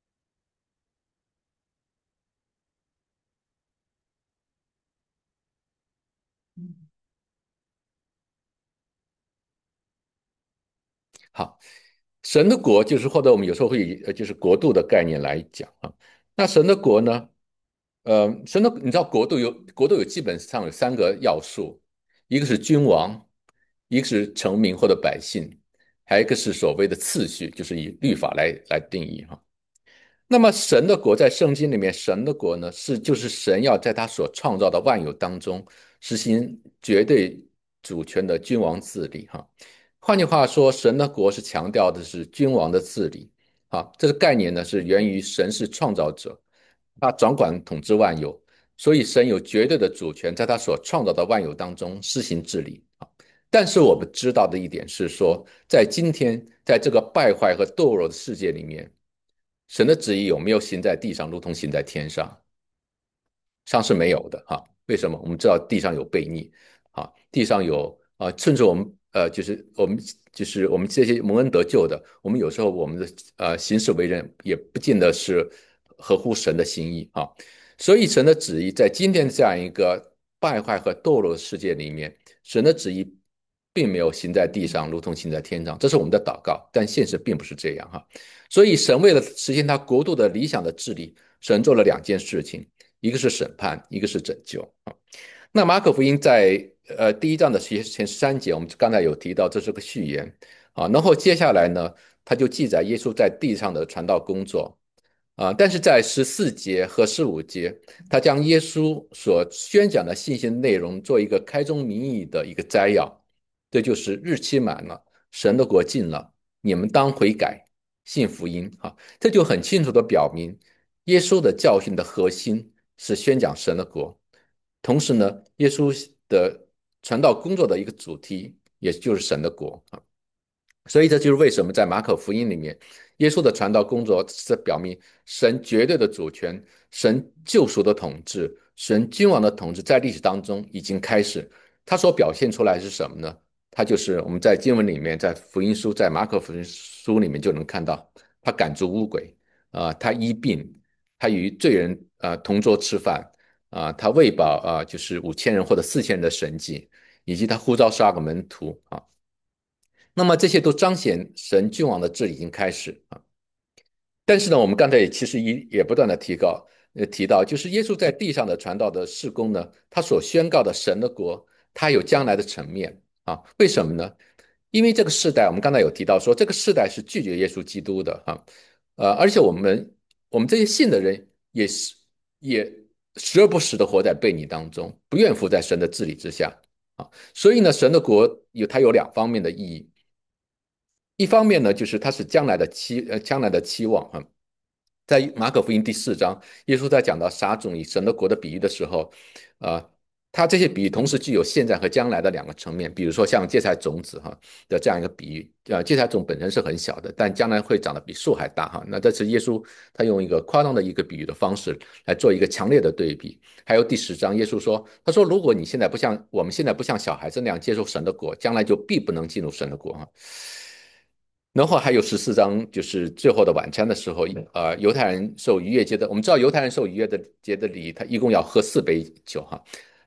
好，神的国就是或者我们有时候会以就是国度的概念来讲啊。那神的国呢？你知道国度有基本上有三个要素，一个是君王，一个是臣民或者百姓，还有一个是所谓的次序，就是以律法来定义哈。那么神的国在圣经里面，神的国呢就是神要在他所创造的万有当中实行绝对主权的君王治理哈。换句话说，神的国是强调的是君王的治理啊。这个概念呢是源于神是创造者，他掌管统治万有，所以神有绝对的主权在他所创造的万有当中施行治理啊。但是我们知道的一点是说，在今天在这个败坏和堕落的世界里面，神的旨意有没有行在地上，如同行在天上？上是没有的哈。为什么？我们知道地上有悖逆，啊，地上有甚至我们就是我们这些蒙恩得救的，我们有时候我们的行事为人也不见得是合乎神的心意啊。所以神的旨意在今天这样一个败坏和堕落的世界里面，神的旨意并没有行在地上，如同行在天上，这是我们的祷告，但现实并不是这样哈。所以神为了实现他国度的理想的治理，神做了两件事情。一个是审判，一个是拯救啊。那马可福音在第一章的前13节，我们刚才有提到这是个序言啊。然后接下来呢，他就记载耶稣在地上的传道工作啊。但是在14节和15节，他将耶稣所宣讲的信息内容做一个开宗明义的一个摘要，这就是日期满了，神的国近了，你们当悔改，信福音啊。这就很清楚的表明，耶稣的教训的核心是宣讲神的国，同时呢，耶稣的传道工作的一个主题，也就是神的国啊。所以这就是为什么在马可福音里面，耶稣的传道工作是表明神绝对的主权、神救赎的统治、神君王的统治在历史当中已经开始。他所表现出来是什么呢？他就是我们在经文里面，在福音书，在马可福音书里面就能看到，他赶逐污鬼他医病，他与罪人同桌吃饭他喂饱就是5000人或者4000人的神迹，以及他呼召12个门徒啊。那么这些都彰显神君王的治理已经开始啊。但是呢，我们刚才也其实也不断的提到，就是耶稣在地上的传道的事工呢，他所宣告的神的国，他有将来的层面啊。为什么呢？因为这个世代，我们刚才有提到说，这个世代是拒绝耶稣基督的啊，而且我们这些信的人也时而不时的活在悖逆当中，不愿服在神的治理之下啊。所以呢，神的国它有两方面的意义。一方面呢，就是它是将来的期望啊。在马可福音第4章，耶稣在讲到撒种与神的国的比喻的时候，呃，他这些比喻同时具有现在和将来的两个层面。比如说像芥菜种子的这样一个比喻，芥菜种本身是很小的，但将来会长得比树还大哈。那这是耶稣他用一个夸张的一个比喻的方式来做一个强烈的对比。还有第10章，耶稣说，他说如果我们现在不像小孩子那样接受神的国，将来就必不能进入神的国哈。然后还有14章，就是最后的晚餐的时候，犹太人受逾越节的，我们知道犹太人受逾越节的礼，他一共要喝4杯酒哈。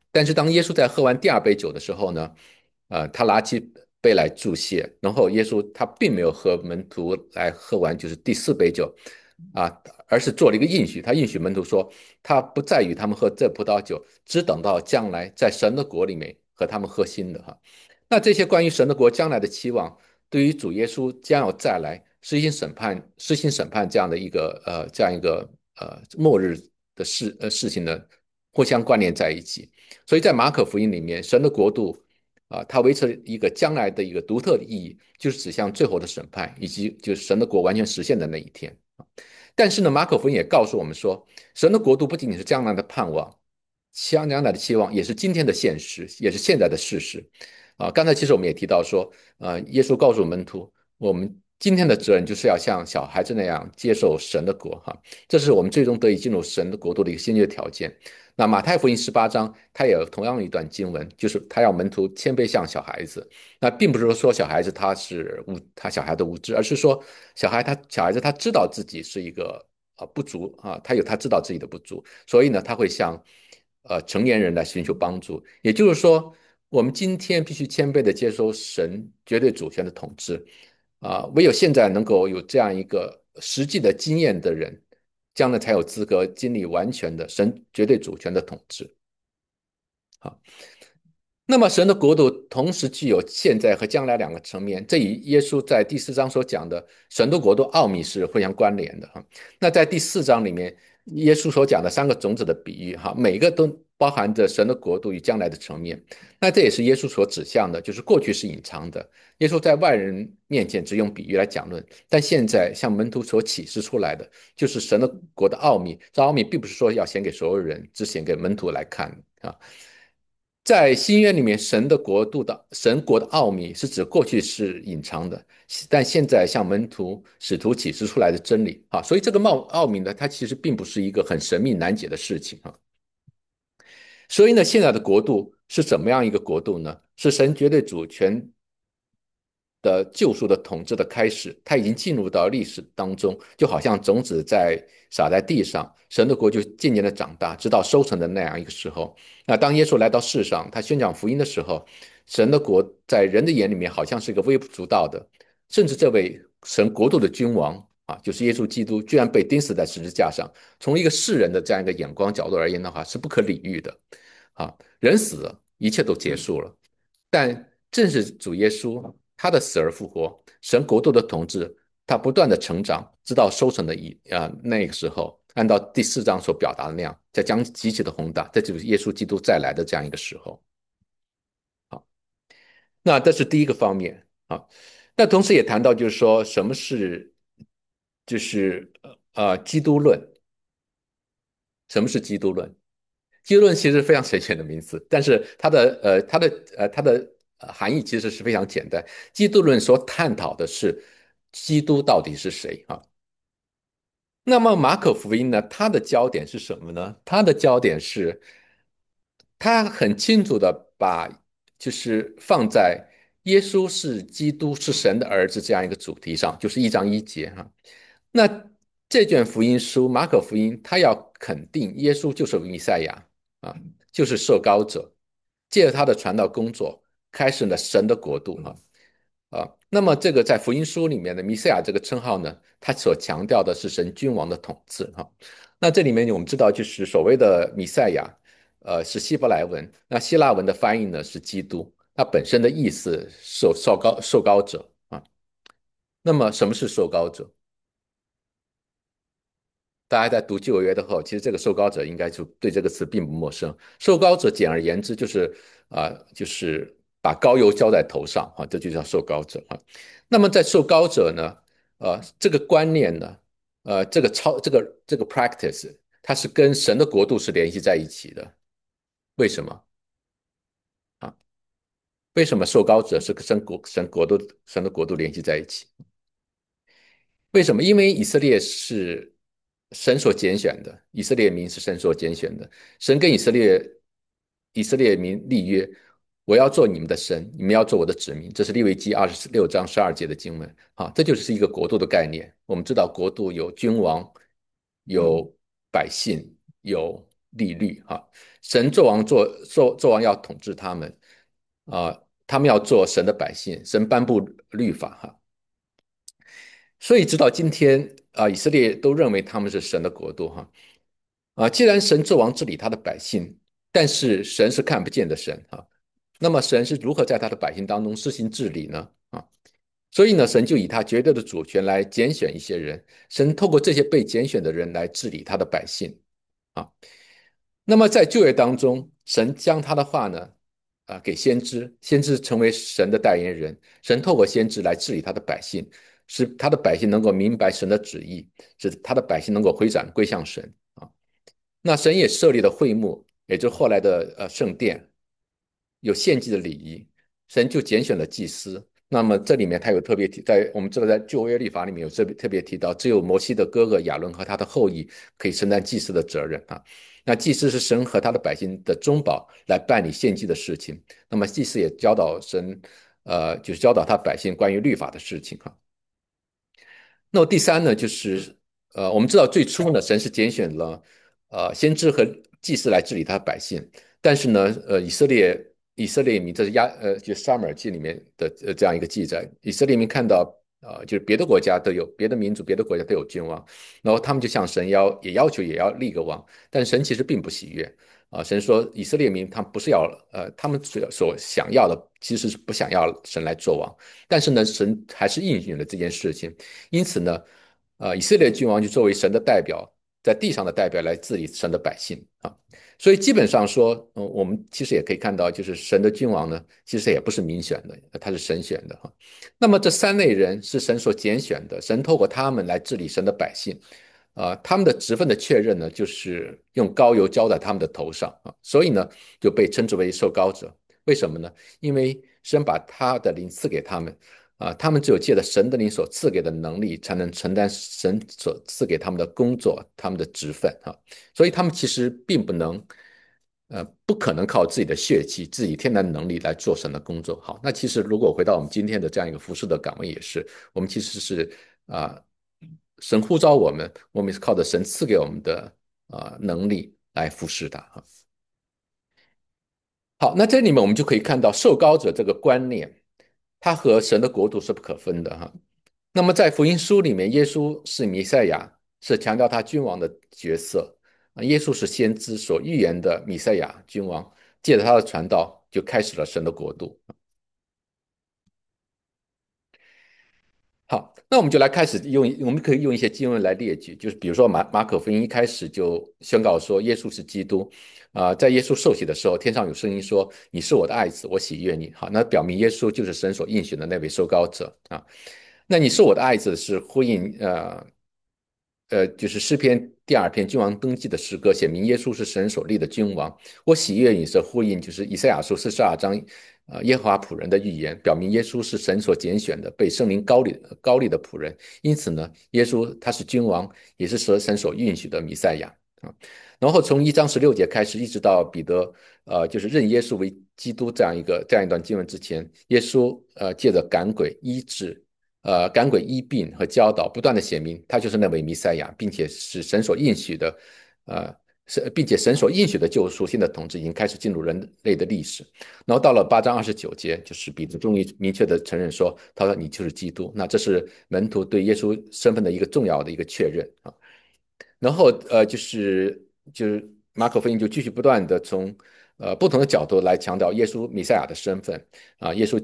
但是当耶稣在喝完第二杯酒的时候呢，他拿起杯来祝谢，然后耶稣他并没有和门徒来喝完就是第四杯酒啊，而是做了一个应许，他应许门徒说，他不再与他们喝这葡萄酒，只等到将来在神的国里面和他们喝新的哈。那这些关于神的国将来的期望，对于主耶稣将要再来施行审判这样的一个末日的事情呢，互相关联在一起。所以在马可福音里面，神的国度它维持一个将来的一个独特的意义，就是指向最后的审判，以及就是神的国完全实现的那一天。但是呢，马可福音也告诉我们说，神的国度不仅仅是将来的盼望，将来的期望，也是今天的现实，也是现在的事实。刚才其实我们也提到说，耶稣告诉门徒，我们今天的责任就是要像小孩子那样接受神的国哈，这是我们最终得以进入神的国度的一个先决条件。那马太福音18章，他也有同样一段经文，就是他要门徒谦卑像小孩子。那并不是说小孩子他小孩的无知，而是说小孩子他知道自己是一个不足啊，他知道自己的不足，所以呢他会向成年人来寻求帮助。也就是说，我们今天必须谦卑的接受神绝对主权的统治唯有现在能够有这样一个实际的经验的人，将来才有资格经历完全的神绝对主权的统治。好，那么神的国度同时具有现在和将来两个层面，这与耶稣在第4章所讲的神的国度奥秘是互相关联的哈。那在第4章里面，耶稣所讲的3个种子的比喻哈，每个都包含着神的国度与将来的层面。那这也是耶稣所指向的，就是过去是隐藏的，耶稣在外人面前只用比喻来讲论，但现在向门徒所启示出来的，就是神的国的奥秘。这奥秘并不是说要显给所有人，只显给门徒来看啊。在新约里面，神国的奥秘是指过去是隐藏的，但现在向门徒使徒启示出来的真理啊，所以这个奥秘呢，它其实并不是一个很神秘难解的事情啊。所以呢，现在的国度是怎么样一个国度呢？是神绝对主权的救赎的统治的开始，它已经进入到历史当中，就好像种子撒在地上，神的国就渐渐的长大，直到收成的那样一个时候。那当耶稣来到世上，他宣讲福音的时候，神的国在人的眼里面好像是一个微不足道的，甚至这位神国度的君王就是耶稣基督，居然被钉死在十字架上，从一个世人的这样一个眼光角度而言的话，是不可理喻的人死了，一切都结束了。但正是主耶稣他的死而复活，神国度的统治，他不断的成长，直到收成的那个时候，按照第4章所表达的那样，在将极其的宏大，这就是耶稣基督再来的这样一个时候。好，那这是第一个方面啊。那同时也谈到，就是说什么是就是基督论？什么是基督论？基督论其实非常神玄的名词，但是它的含义其实是非常简单。基督论所探讨的是基督到底是谁啊？那么马可福音呢？它的焦点是什么呢？它的焦点是，他很清楚的把就是放在耶稣是基督是神的儿子这样一个主题上，就是1章1节那这卷福音书马可福音，他要肯定耶稣就是弥赛亚啊，就是受膏者，借着他的传道工作，开始了神的国度那么这个在福音书里面的弥赛亚这个称号呢，他所强调的是神君王的统治那这里面我们知道，就是所谓的弥赛亚，是希伯来文，那希腊文的翻译呢是基督，它本身的意思受膏者那么什么是受膏者？大家在读旧约的后，其实这个受膏者应该就对这个词并不陌生。受膏者简而言之就是就是把膏油浇在头上这就叫受膏者那么在受膏者呢，这个观念呢，这个 practice，它是跟神的国度是联系在一起的。为什么啊？为什么受膏者是跟神的国度联系在一起？为什么？因为以色列是神所拣选的，以色列民是神所拣选的。神跟以色列民立约，我要做你们的神，你们要做我的子民。这是利未记26章12节的经文这就是一个国度的概念。我们知道国度有君王，有百姓，有立律哈。神做王要统治他们他们要做神的百姓，神颁布律法哈。所以直到今天以色列都认为他们是神的国度哈。既然神作王治理他的百姓，但是神是看不见的神那么神是如何在他的百姓当中施行治理呢？所以呢，神就以他绝对的主权来拣选一些人，神透过这些被拣选的人来治理他的百姓啊。那么在旧约当中，神将他的话呢，给先知，先知成为神的代言人，神透过先知来治理他的百姓，使他的百姓能够明白神的旨意，使他的百姓能够回转归向神啊。那神也设立了会幕，也就是后来的圣殿，有献祭的礼仪，神就拣选了祭司。那么这里面他有特别提，在我们知道在旧约律法里面有特别提到，只有摩西的哥哥亚伦和他的后裔可以承担祭司的责任啊。那祭司是神和他的百姓的中保，来办理献祭的事情。那么祭司也教导神，就是教导他百姓关于律法的事情哈。那么第三呢，就是我们知道最初呢，神是拣选了先知和祭司来治理他的百姓，但是呢，以色列民这是就撒母耳记里面的这样一个记载，以色列民看到就是别的国家都有别的民族、别的国家都有君王，然后他们就向神要求也要立个王，但神其实并不喜悦神说以色列民他们不是要他们所想要的其实是不想要神来做王，但是呢，神还是应允了这件事情。因此呢，以色列君王就作为神的代表，在地上的代表来治理神的百姓啊。所以基本上说，我们其实也可以看到，就是神的君王呢，其实也不是民选的，他是神选的哈。那么这三类人是神所拣选的，神透过他们来治理神的百姓。他们的职分的确认呢，就是用膏油浇在他们的头上所以呢，就被称之为受膏者。为什么呢？因为神把他的灵赐给他们他们只有借着神的灵所赐给的能力，才能承担神所赐给他们的工作、他们的职分所以他们其实并不能，不可能靠自己的血气、自己天然的能力来做神的工作。好，那其实如果回到我们今天的这样一个服侍的岗位，也是我们其实是神呼召我们，我们是靠着神赐给我们的能力来服侍他好，那这里面我们就可以看到受膏者这个观念，它和神的国度是不可分的那么在福音书里面，耶稣是弥赛亚，是强调他君王的角色耶稣是先知所预言的弥赛亚君王，借着他的传道，就开始了神的国度。好，那我们就来开始我们可以用一些经文来列举，就是比如说马可福音一开始就宣告说耶稣是基督，在耶稣受洗的时候，天上有声音说你是我的爱子，我喜悦你。好，那表明耶稣就是神所应许的那位受膏者那你是我的爱子是呼应就是诗篇第2篇君王登基的诗歌，写明耶稣是神所立的君王。我喜悦你是呼应，就是以赛亚书42章，耶和华仆人的预言，表明耶稣是神所拣选的，被圣灵高立的仆人。因此呢，耶稣他是君王，也是神所允许的弥赛亚然后从1章16节开始，一直到彼得，就是认耶稣为基督这样一段经文之前，耶稣借着赶鬼医病和教导，不断的显明他就是那位弥赛亚，并且是神所应许的，并且神所应许的救赎性的统治已经开始进入人类的历史。然后到了8章29节，就是彼得终于明确的承认说，他说你就是基督。那这是门徒对耶稣身份的一个重要的一个确认然后就是马可福音就继续不断的从不同的角度来强调耶稣弥赛亚的身份耶稣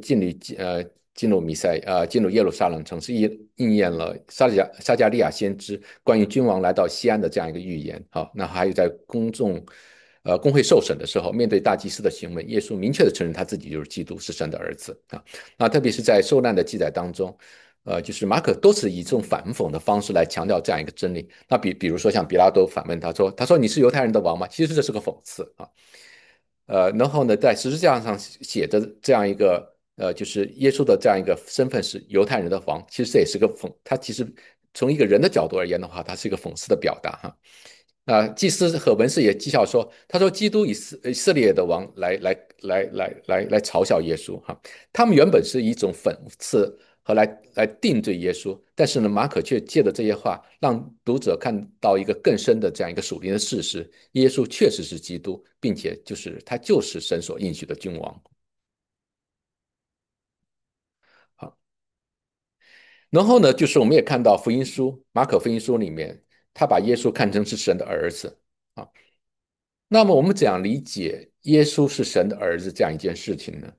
进入耶路撒冷城是应验了撒加利亚先知关于君王来到西安的这样一个预言好，那还有在公会受审的时候，面对大祭司的询问，耶稣明确的承认他自己就是基督，是神的儿子那特别是在受难的记载当中，就是马可多次以这种反讽的方式来强调这样一个真理。那比如说像比拉多反问他说你是犹太人的王吗？其实这是个讽刺然后呢，在十字架上写着这样一个就是耶稣的这样一个身份是犹太人的王，其实这也是个他其实从一个人的角度而言的话，他是一个讽刺的表达祭司和文士也讥笑说，他说基督以色列的王来嘲笑耶稣他们原本是一种讽刺和来定罪耶稣。但是呢，马可却借着这些话，让读者看到一个更深的这样一个属灵的事实：耶稣确实是基督，并且他就是神所应许的君王。好，然后呢，就是我们也看到福音书，马可福音书里面，他把耶稣看成是神的儿子啊。那么我们怎样理解耶稣是神的儿子这样一件事情呢？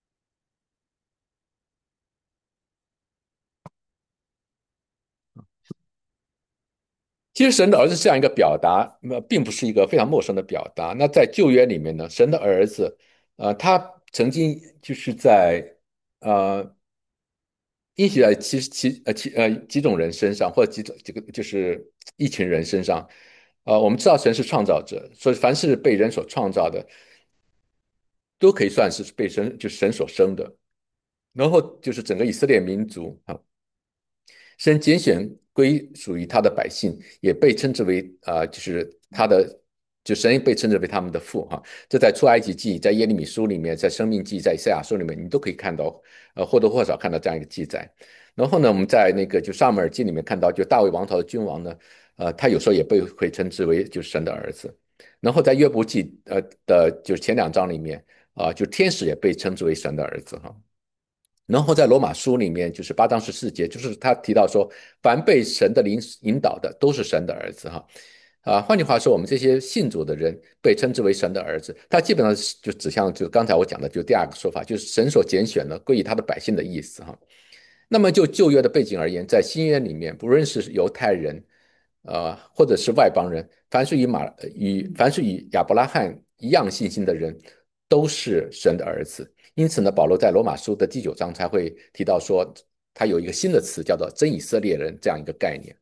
其实神的儿子这样一个表达，并不是一个非常陌生的表达。那在旧约里面呢，神的儿子，他曾经就是在呃应许在几种人身上，或者几个就是一群人身上。我们知道神是创造者，所以凡是被人所创造的，都可以算是被神所生的。然后就是整个以色列民族啊，神拣选归属于他的百姓，也被称之为就是他的，就神被称之为他们的父哈。这在出埃及记、在耶利米书里面、在生命记、在以赛亚书里面，你都可以看到，或多或少看到这样一个记载。然后呢，我们在那个就撒母耳记里面看到，就大卫王朝的君王呢，他有时候也会称之为就是神的儿子。然后在约伯记的就是前2章里面就天使也被称之为神的儿子哈。然后在罗马书里面，就是8章14节，就是他提到说，凡被神的灵引导的，都是神的儿子哈。换句话说，我们这些信主的人被称之为神的儿子，他基本上就指向就刚才我讲的，就第二个说法，就是神所拣选的归于他的百姓的意思哈。那么就旧约的背景而言，在新约里面，不论是犹太人，或者是外邦人，凡是与亚伯拉罕一样信心的人，都是神的儿子。因此呢，保罗在罗马书的第9章才会提到说，他有一个新的词叫做真以色列人这样一个概念。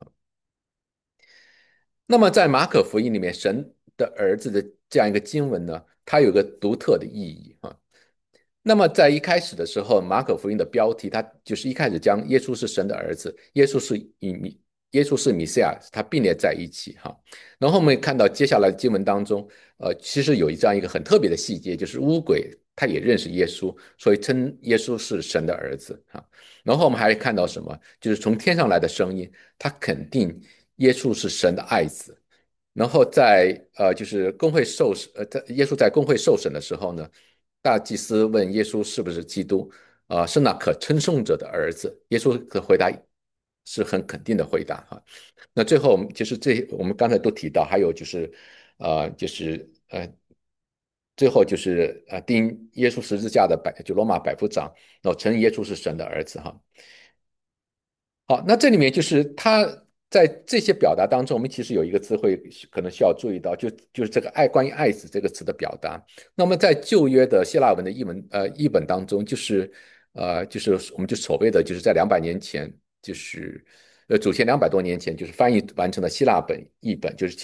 那么在马可福音里面，神的儿子的这样一个经文呢，它有一个独特的意义啊。那么在一开始的时候，马可福音的标题，它就是一开始将耶稣是神的儿子，耶稣是弥赛亚，它并列在一起哈。然后我们看到接下来的经文当中，其实有这样一个很特别的细节，就是乌鬼他也认识耶稣，所以称耶稣是神的儿子哈。然后我们还看到什么？就是从天上来的声音，他肯定耶稣是神的爱子。然后就是耶稣在公会受审的时候呢，大祭司问耶稣是不是基督是那可称颂者的儿子。耶稣的回答是很肯定的回答哈。那最后我们刚才都提到，还有就是最后就是钉耶稣十字架的就罗马百夫长，然后承认耶稣是神的儿子哈。好，那这里面就是他在这些表达当中，我们其实有一个词汇可能需要注意到，就是这个关于爱子这个词的表达。那么在旧约的希腊文的译本当中，就是我们就所谓的就是在200年前，就是祖先200多年前，就是翻译完成的希腊译本，就是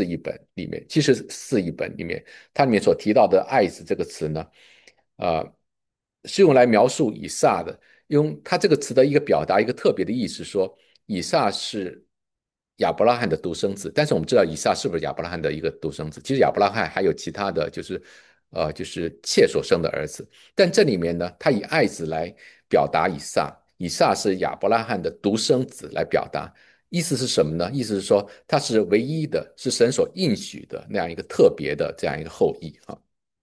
七十四译本里面，它里面所提到的爱子这个词呢，呃，是用来描述以撒的。用它这个词的一个表达一个特别的意思，说以撒是亚伯拉罕的独生子。但是我们知道以撒是不是亚伯拉罕的一个独生子？其实亚伯拉罕还有其他的就是妾所生的儿子。但这里面呢，他以爱子来表达以撒，以撒是亚伯拉罕的独生子来表达。意思是什么呢？意思是说他是唯一的，是神所应许的那样一个特别的这样一个后裔啊。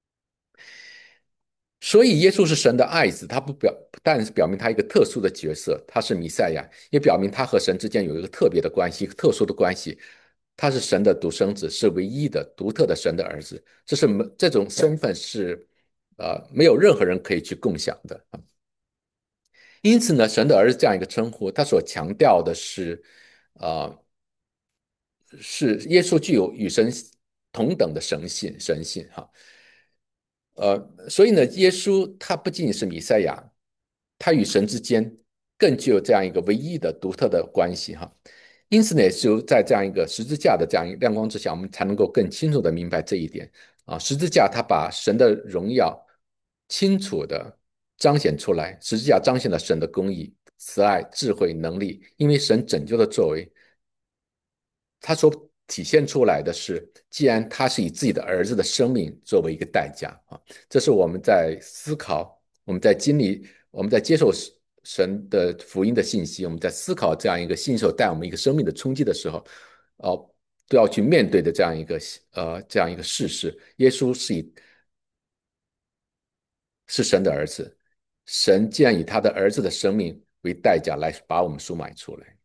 所以耶稣是神的爱子，他不但是表明他一个特殊的角色，他是弥赛亚，也表明他和神之间有一个特别的关系，特殊的关系。他是神的独生子，是唯一的、独特的神的儿子。这种身份是没有任何人可以去共享的。因此呢，神的儿子这样一个称呼，他所强调的呃是耶稣具有与神同等的神性哈。所以呢，耶稣他不仅仅是弥赛亚，他与神之间更具有这样一个唯一的、独特的关系哈。因此呢，也只有在这样一个十字架的这样一个亮光之下，我们才能够更清楚的明白这一点啊。十字架它把神的荣耀清楚的彰显出来，十字架彰显了神的公义、慈爱、智慧、能力，因为神拯救的作为他所体现出来的是，既然他是以自己的儿子的生命作为一个代价啊，这是我们在思考、我们在经历、我们在接受神的福音的信息，我们在思考这样一个新手带我们一个生命的冲击的时候，哦，都要去面对的这样一个事实。耶稣是神的儿子，神既然以他的儿子的生命为代价来把我们赎买出来。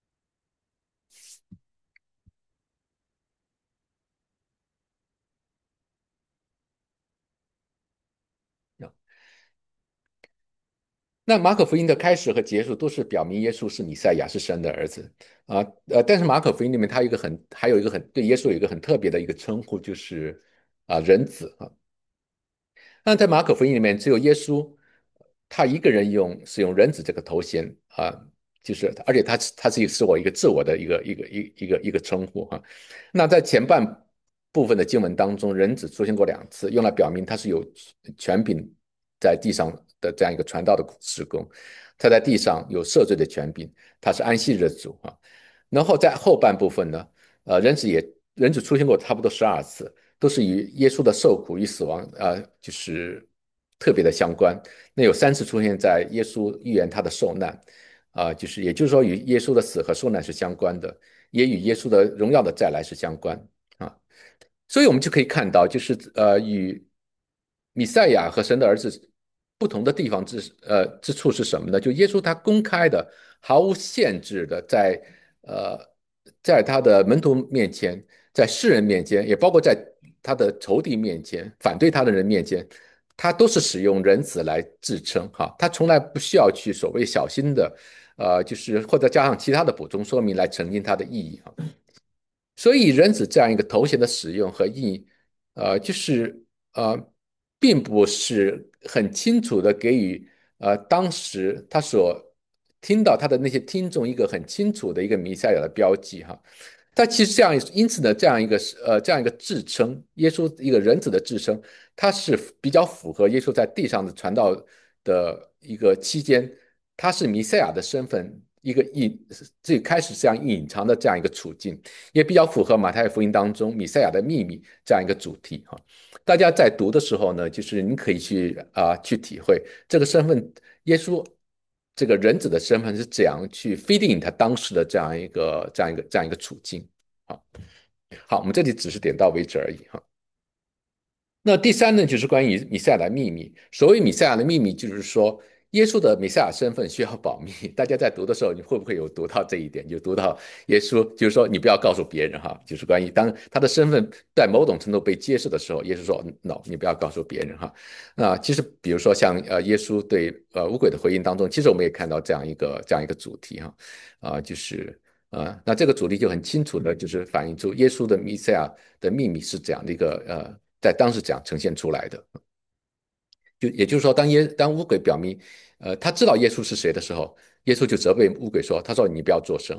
那马可福音的开始和结束都是表明耶稣是弥赛亚，是神的儿子啊。但是马可福音里面，还有一个对耶稣有一个很特别的一个称呼，就是人子啊。那在马可福音里面，只有耶稣他一个人使用人子这个头衔啊，就是而且是我一个自我的一个称呼哈。那在前半部分的经文当中，人子出现过2次，用来表明他是有权柄在地上的这样一个传道的施工，他在地上有赦罪的权柄，他是安息日的主啊。然后在后半部分呢，人子出现过差不多12次。都是与耶稣的受苦与死亡就是特别的相关。那有3次出现在耶稣预言他的受难就是也就是说与耶稣的死和受难是相关的，也与耶稣的荣耀的再来是相关啊。所以我们就可以看到，就是与弥赛亚和神的儿子不同的地方之处是什么呢？就耶稣他公开的、毫无限制的呃在他的门徒面前，在世人面前，也包括在他的仇敌面前、反对他的人面前，他都是使用人子来自称哈，他从来不需要去所谓小心的就是或者加上其他的补充说明来澄清他的意义哈。所以人子这样一个头衔的使用和意义，就是并不是很清楚的给予当时他所听到他的那些听众一个很清楚的一个弥赛亚的标记哈。但其实因此呢，这样一个自称，耶稣一个人子的自称，它是比较符合耶稣在地上的传道的一个期间，他是弥赛亚的身份最开始这样隐藏的这样一个处境。也比较符合马太福音当中弥赛亚的秘密这样一个主题哈。大家在读的时候呢，就是你可以去体会这个身份，耶稣这个人子的身份是怎样去 fit in 他当时的这样一个处境。好，好，我们这里只是点到为止而已哈。那第三呢，就是关于弥赛亚的秘密。所谓弥赛亚的秘密，就是说耶稣的弥赛亚身份需要保密。大家在读的时候，你会不会有读到这一点？就读到耶稣，就是说你不要告诉别人哈，就是关于当他的身份在某种程度被揭示的时候，耶稣说 “no”，你不要告诉别人哈。其实比如说像耶稣对乌鬼的回应当中，其实我们也看到这样一个主题哈就是那这个主题就很清楚的，就是反映出耶稣的弥赛亚的秘密是这样的一个在当时这样呈现出来的。也就是说，当乌鬼表明他知道耶稣是谁的时候，耶稣就责备乌鬼说：“他说你不要作声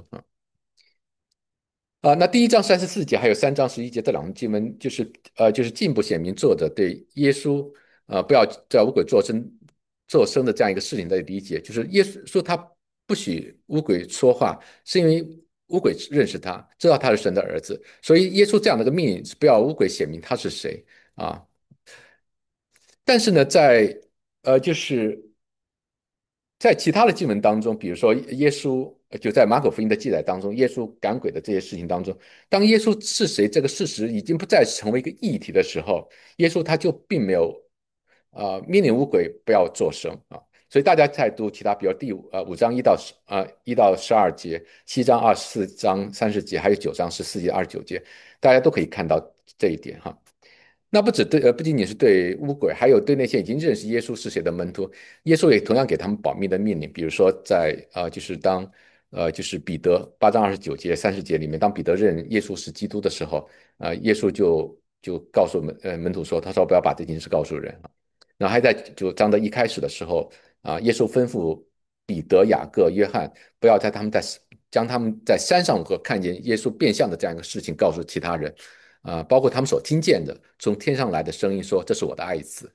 那第1章34节还有3章11节这2经文，就是进一步显明作者对耶稣不要在乌鬼作声的这样一个事情的理解，就是耶稣说他不许乌鬼说话，是因为乌鬼认识他，知道他是神的儿子，所以耶稣这样的一个命令是不要乌鬼显明他是谁啊。但是呢，就是在其他的经文当中，比如说耶稣就在马可福音的记载当中，耶稣赶鬼的这些事情当中，当耶稣是谁这个事实已经不再成为一个议题的时候，耶稣他就并没有命令乌鬼不要作声啊。所以大家在读其他，比如5章1到12节，7章24章30节，还有9章14节、29节，大家都可以看到这一点哈。那不仅仅是对乌鬼，还有对那些已经认识耶稣是谁的门徒，耶稣也同样给他们保密的命令。比如说就是就是彼得8章29节、30节里面，当彼得认耶稣是基督的时候，耶稣就告诉门徒说，他说不要把这件事告诉人啊。然后还在9章的一开始的时候耶稣吩咐彼得、雅各、约翰不要将他们在山上和看见耶稣变相的这样一个事情告诉其他人。包括他们所听见的从天上来的声音说：“这是我的爱子。”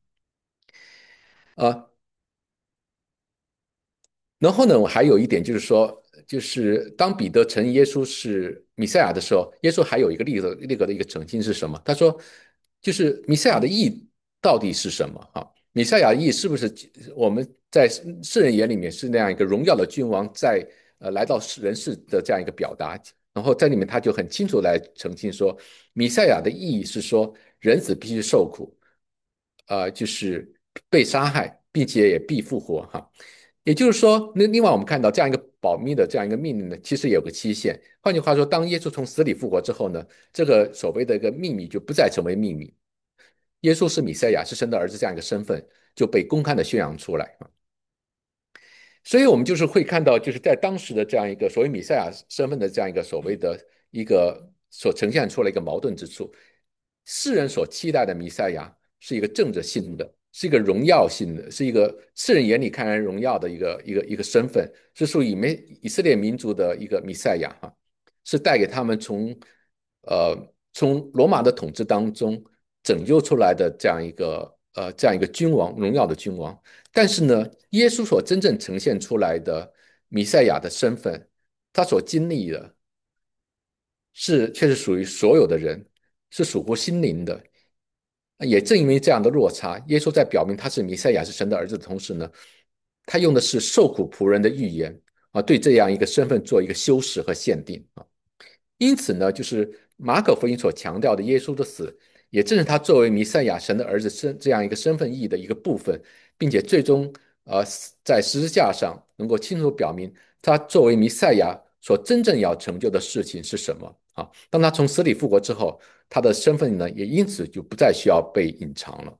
啊，然后呢，我还有一点就是说，就是当彼得承认耶稣是弥赛亚的时候，耶稣还有一个立格的一个澄清是什么？他说，就是弥赛亚的意义到底是什么？ 弥赛亚意是不是我们在世人眼里面是那样一个荣耀的君王在来到人世的这样一个表达？然后在里面他就很清楚来澄清说，弥赛亚的意义是说人子必须受苦，就是被杀害，并且也必复活哈。也就是说，那另外我们看到这样一个保密的这样一个命令呢，其实也有个期限。换句话说，当耶稣从死里复活之后呢，这个所谓的一个秘密就不再成为秘密。耶稣是弥赛亚，是神的儿子这样一个身份就被公开的宣扬出来啊。所以我们就是会看到，就是在当时的这样一个所谓弥赛亚身份的这样一个所谓的一个所呈现出来一个矛盾之处，世人所期待的弥赛亚是一个政治性的，是一个荣耀性的，是一个世人眼里看来荣耀的一个身份，是属于以色列民族的一个弥赛亚哈，是带给他们从罗马的统治当中拯救出来的这样一个君王，荣耀的君王。但是呢，耶稣所真正呈现出来的弥赛亚的身份，他所经历的却是属于所有的人，是属乎心灵的。也正因为这样的落差，耶稣在表明他是弥赛亚，是神的儿子的同时呢，他用的是受苦仆人的预言啊，对这样一个身份做一个修饰和限定啊。因此呢，就是马可福音所强调的耶稣的死，也正是他作为弥赛亚神的儿子这样一个身份意义的一个部分，并且最终在十字架上能够清楚表明他作为弥赛亚所真正要成就的事情是什么啊。当他从死里复活之后，他的身份呢也因此就不再需要被隐藏了。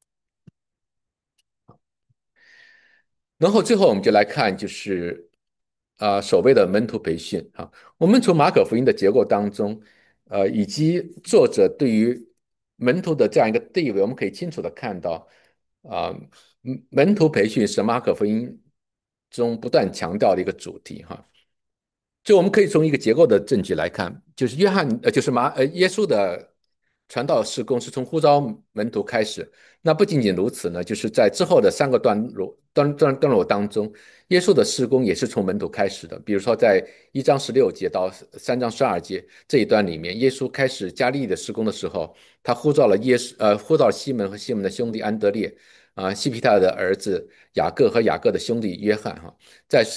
然后最后我们就来看，就是所谓的门徒培训啊，我们从马可福音的结构当中，以及作者对于门徒的这样一个地位，我们可以清楚的看到，啊、门徒培训是马可福音中不断强调的一个主题哈。就我们可以从一个结构的证据来看，就是耶稣的传道事工是从呼召门徒开始。那不仅仅如此呢，就是在之后的三个段落当中，耶稣的事工也是从门徒开始的。比如说，在1章16节到3章12节这一段里面，耶稣开始加利利的事工的时候，他呼召了西门和西门的兄弟安德烈，西皮泰的儿子雅各和雅各的兄弟约翰哈。在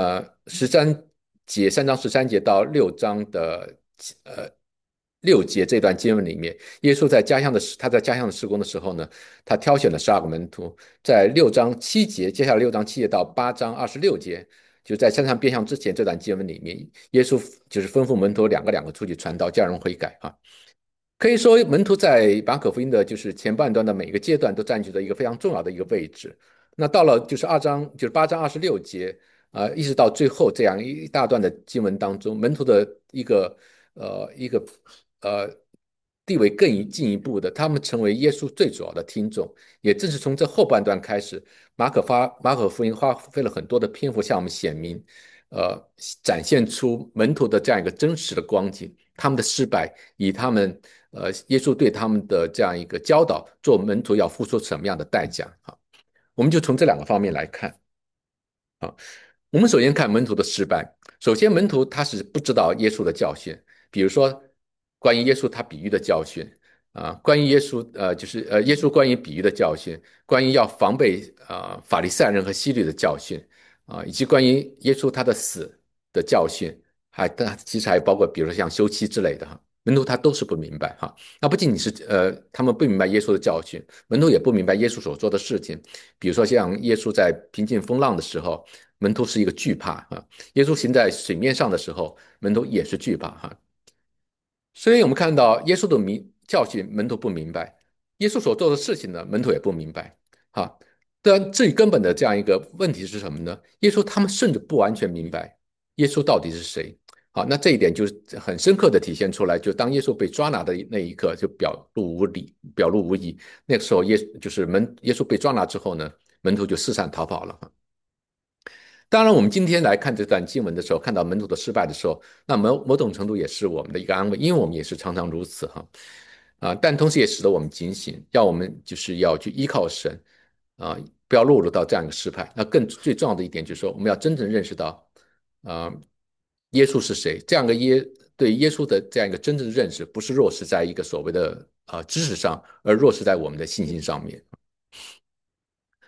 3章13节到呃6节这段经文里面，耶稣他在家乡的施工的时候呢，他挑选了12个门徒，在接下来6章7节到8章26节，就在山上变相之前这段经文里面，耶稣就是吩咐门徒两个出去传道，叫人悔改啊。可以说，门徒在马可福音的就是前半段的每一个阶段都占据着一个非常重要的一个位置。那到了就是8章26节，一直到最后这样一大段的经文当中，门徒的一个呃地位更进一步的，他们成为耶稣最主要的听众。也正是从这后半段开始，马可福音花费了很多的篇幅向我们显明，呃，展现出门徒的这样一个真实的光景，他们的失败，以他们耶稣对他们的这样一个教导，做门徒要付出什么样的代价啊？我们就从这两个方面来看啊。我们首先看门徒的失败。首先，门徒他是不知道耶稣的教训，比如说关于耶稣他比喻的教训关于耶稣关于比喻的教训，关于要防备法利赛人和希律的教训以及关于耶稣他的死的教训，其实还包括比如说像休妻之类的哈。门徒他都是不明白哈。那不仅仅是他们不明白耶稣的教训，门徒也不明白耶稣所做的事情。比如说像耶稣在平静风浪的时候，门徒是一个惧怕耶稣行在水面上的时候，门徒也是惧怕所以我们看到耶稣的教训，门徒不明白；耶稣所做的事情呢，门徒也不明白。哈，但最根本的这样一个问题是什么呢？耶稣他们甚至不完全明白耶稣到底是谁。好，那这一点就是很深刻的体现出来，就当耶稣被抓拿的那一刻，就表露无遗。那个时候耶稣被抓拿之后呢，门徒就四散逃跑了。当然，我们今天来看这段经文的时候，看到门徒的失败的时候，那某种程度也是我们的一个安慰，因为我们也是常常如此但同时也使得我们警醒，要我们就是要去依靠神啊，不要落入到这样一个失败。那最重要的一点就是说，我们要真正认识到啊，耶稣是谁，对耶稣的这样一个真正的认识，不是落实在一个所谓的知识上，而落实在我们的信心上面。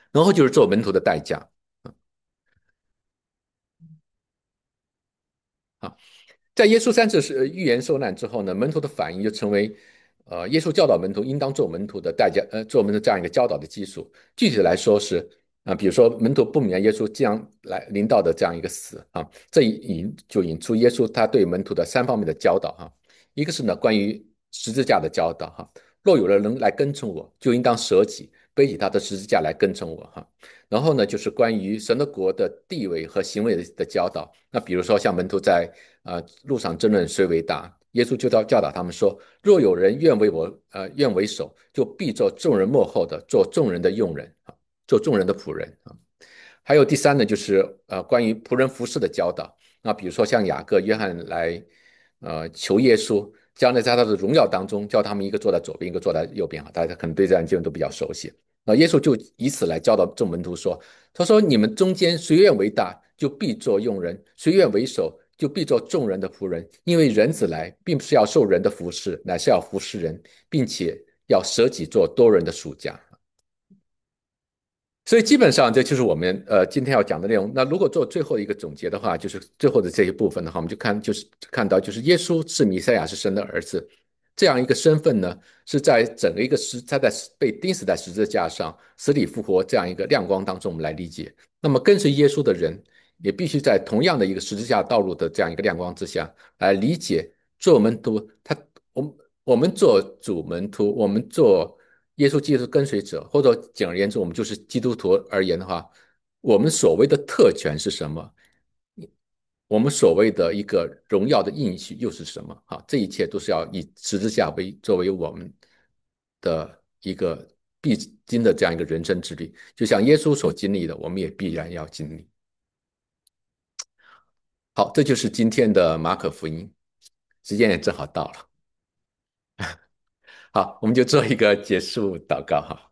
然后就是做门徒的代价。啊，在耶稣三次是预言受难之后呢，门徒的反应就成为，耶稣教导门徒应当做门徒的代价，做门徒这样一个教导的基础。具体来说是比如说门徒不明白耶稣将来临到的这样一个死啊，这引出耶稣他对门徒的三方面的教导哈，一个是呢关于十字架的教导哈，若有人来跟从我，就应当舍己，背起他的十字架来跟从我哈。然后呢，就是关于神的国的地位和行为的教导。那比如说，像门徒在路上争论谁为大，耶稣就教导他们说：若有人愿为首，就必做众人幕后的，做众人的用人啊，做众人的仆人啊。还有第三呢，就是关于仆人服侍的教导。那比如说像雅各、约翰来求耶稣，将来在他的荣耀当中，叫他们一个坐在左边，一个坐在右边啊。大家可能对这样经文都比较熟悉。那耶稣就以此来教导众门徒说：他说你们中间谁愿为大，就必做用人；谁愿为首，就必做众人的仆人。因为人子来，并不是要受人的服侍，乃是要服侍人，并且要舍己做多人的属家。所以基本上这就是我们今天要讲的内容。那如果做最后一个总结的话，就是最后的这一部分的话，我们就看到就是耶稣是弥赛亚，是神的儿子，这样一个身份呢，是在整个一个他在被钉死在十字架上死里复活这样一个亮光当中，我们来理解。那么跟随耶稣的人也必须在同样的一个十字架道路的这样一个亮光之下来理解做门徒，我们做主门徒，我们做耶稣基督跟随者，或者简而言之，我们就是基督徒而言的话，我们所谓的特权是什么？我们所谓的一个荣耀的应许又是什么？好，这一切都是要以十字架作为我们的一个必经的这样一个人生之旅，就像耶稣所经历的，我们也必然要经历。好，这就是今天的马可福音，时间也正好到了。好，我们就做一个结束祷告哈。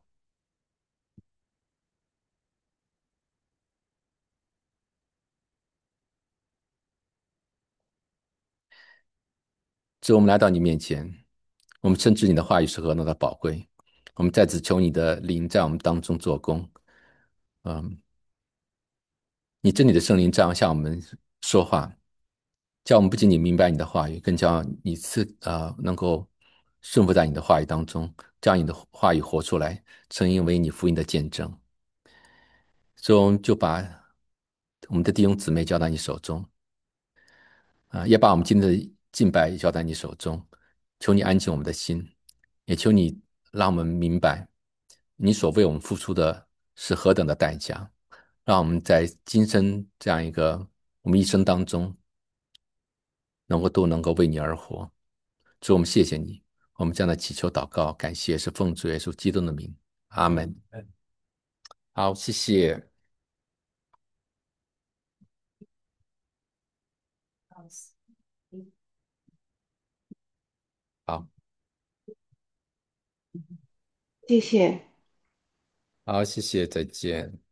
主，我们来到你面前，我们深知你的话语是何等的宝贵，我们在此求你的灵在我们当中做工。嗯，你真理的圣灵这样向我们说话，叫我们不仅仅明白你的话语，更叫你能够顺服在你的话语当中，将你的话语活出来，成为你福音的见证。所以我们就把我们的弟兄姊妹交在你手中，也把我们今天的敬拜交在你手中，求你安静我们的心，也求你让我们明白你所为我们付出的是何等的代价，让我们在今生这样一个我们一生当中，都能够为你而活。主，我们谢谢你，我们这样的祈求祷告，感谢是奉主耶稣基督的名，阿门。好，谢谢。好， 谢谢。 好，谢谢，再见。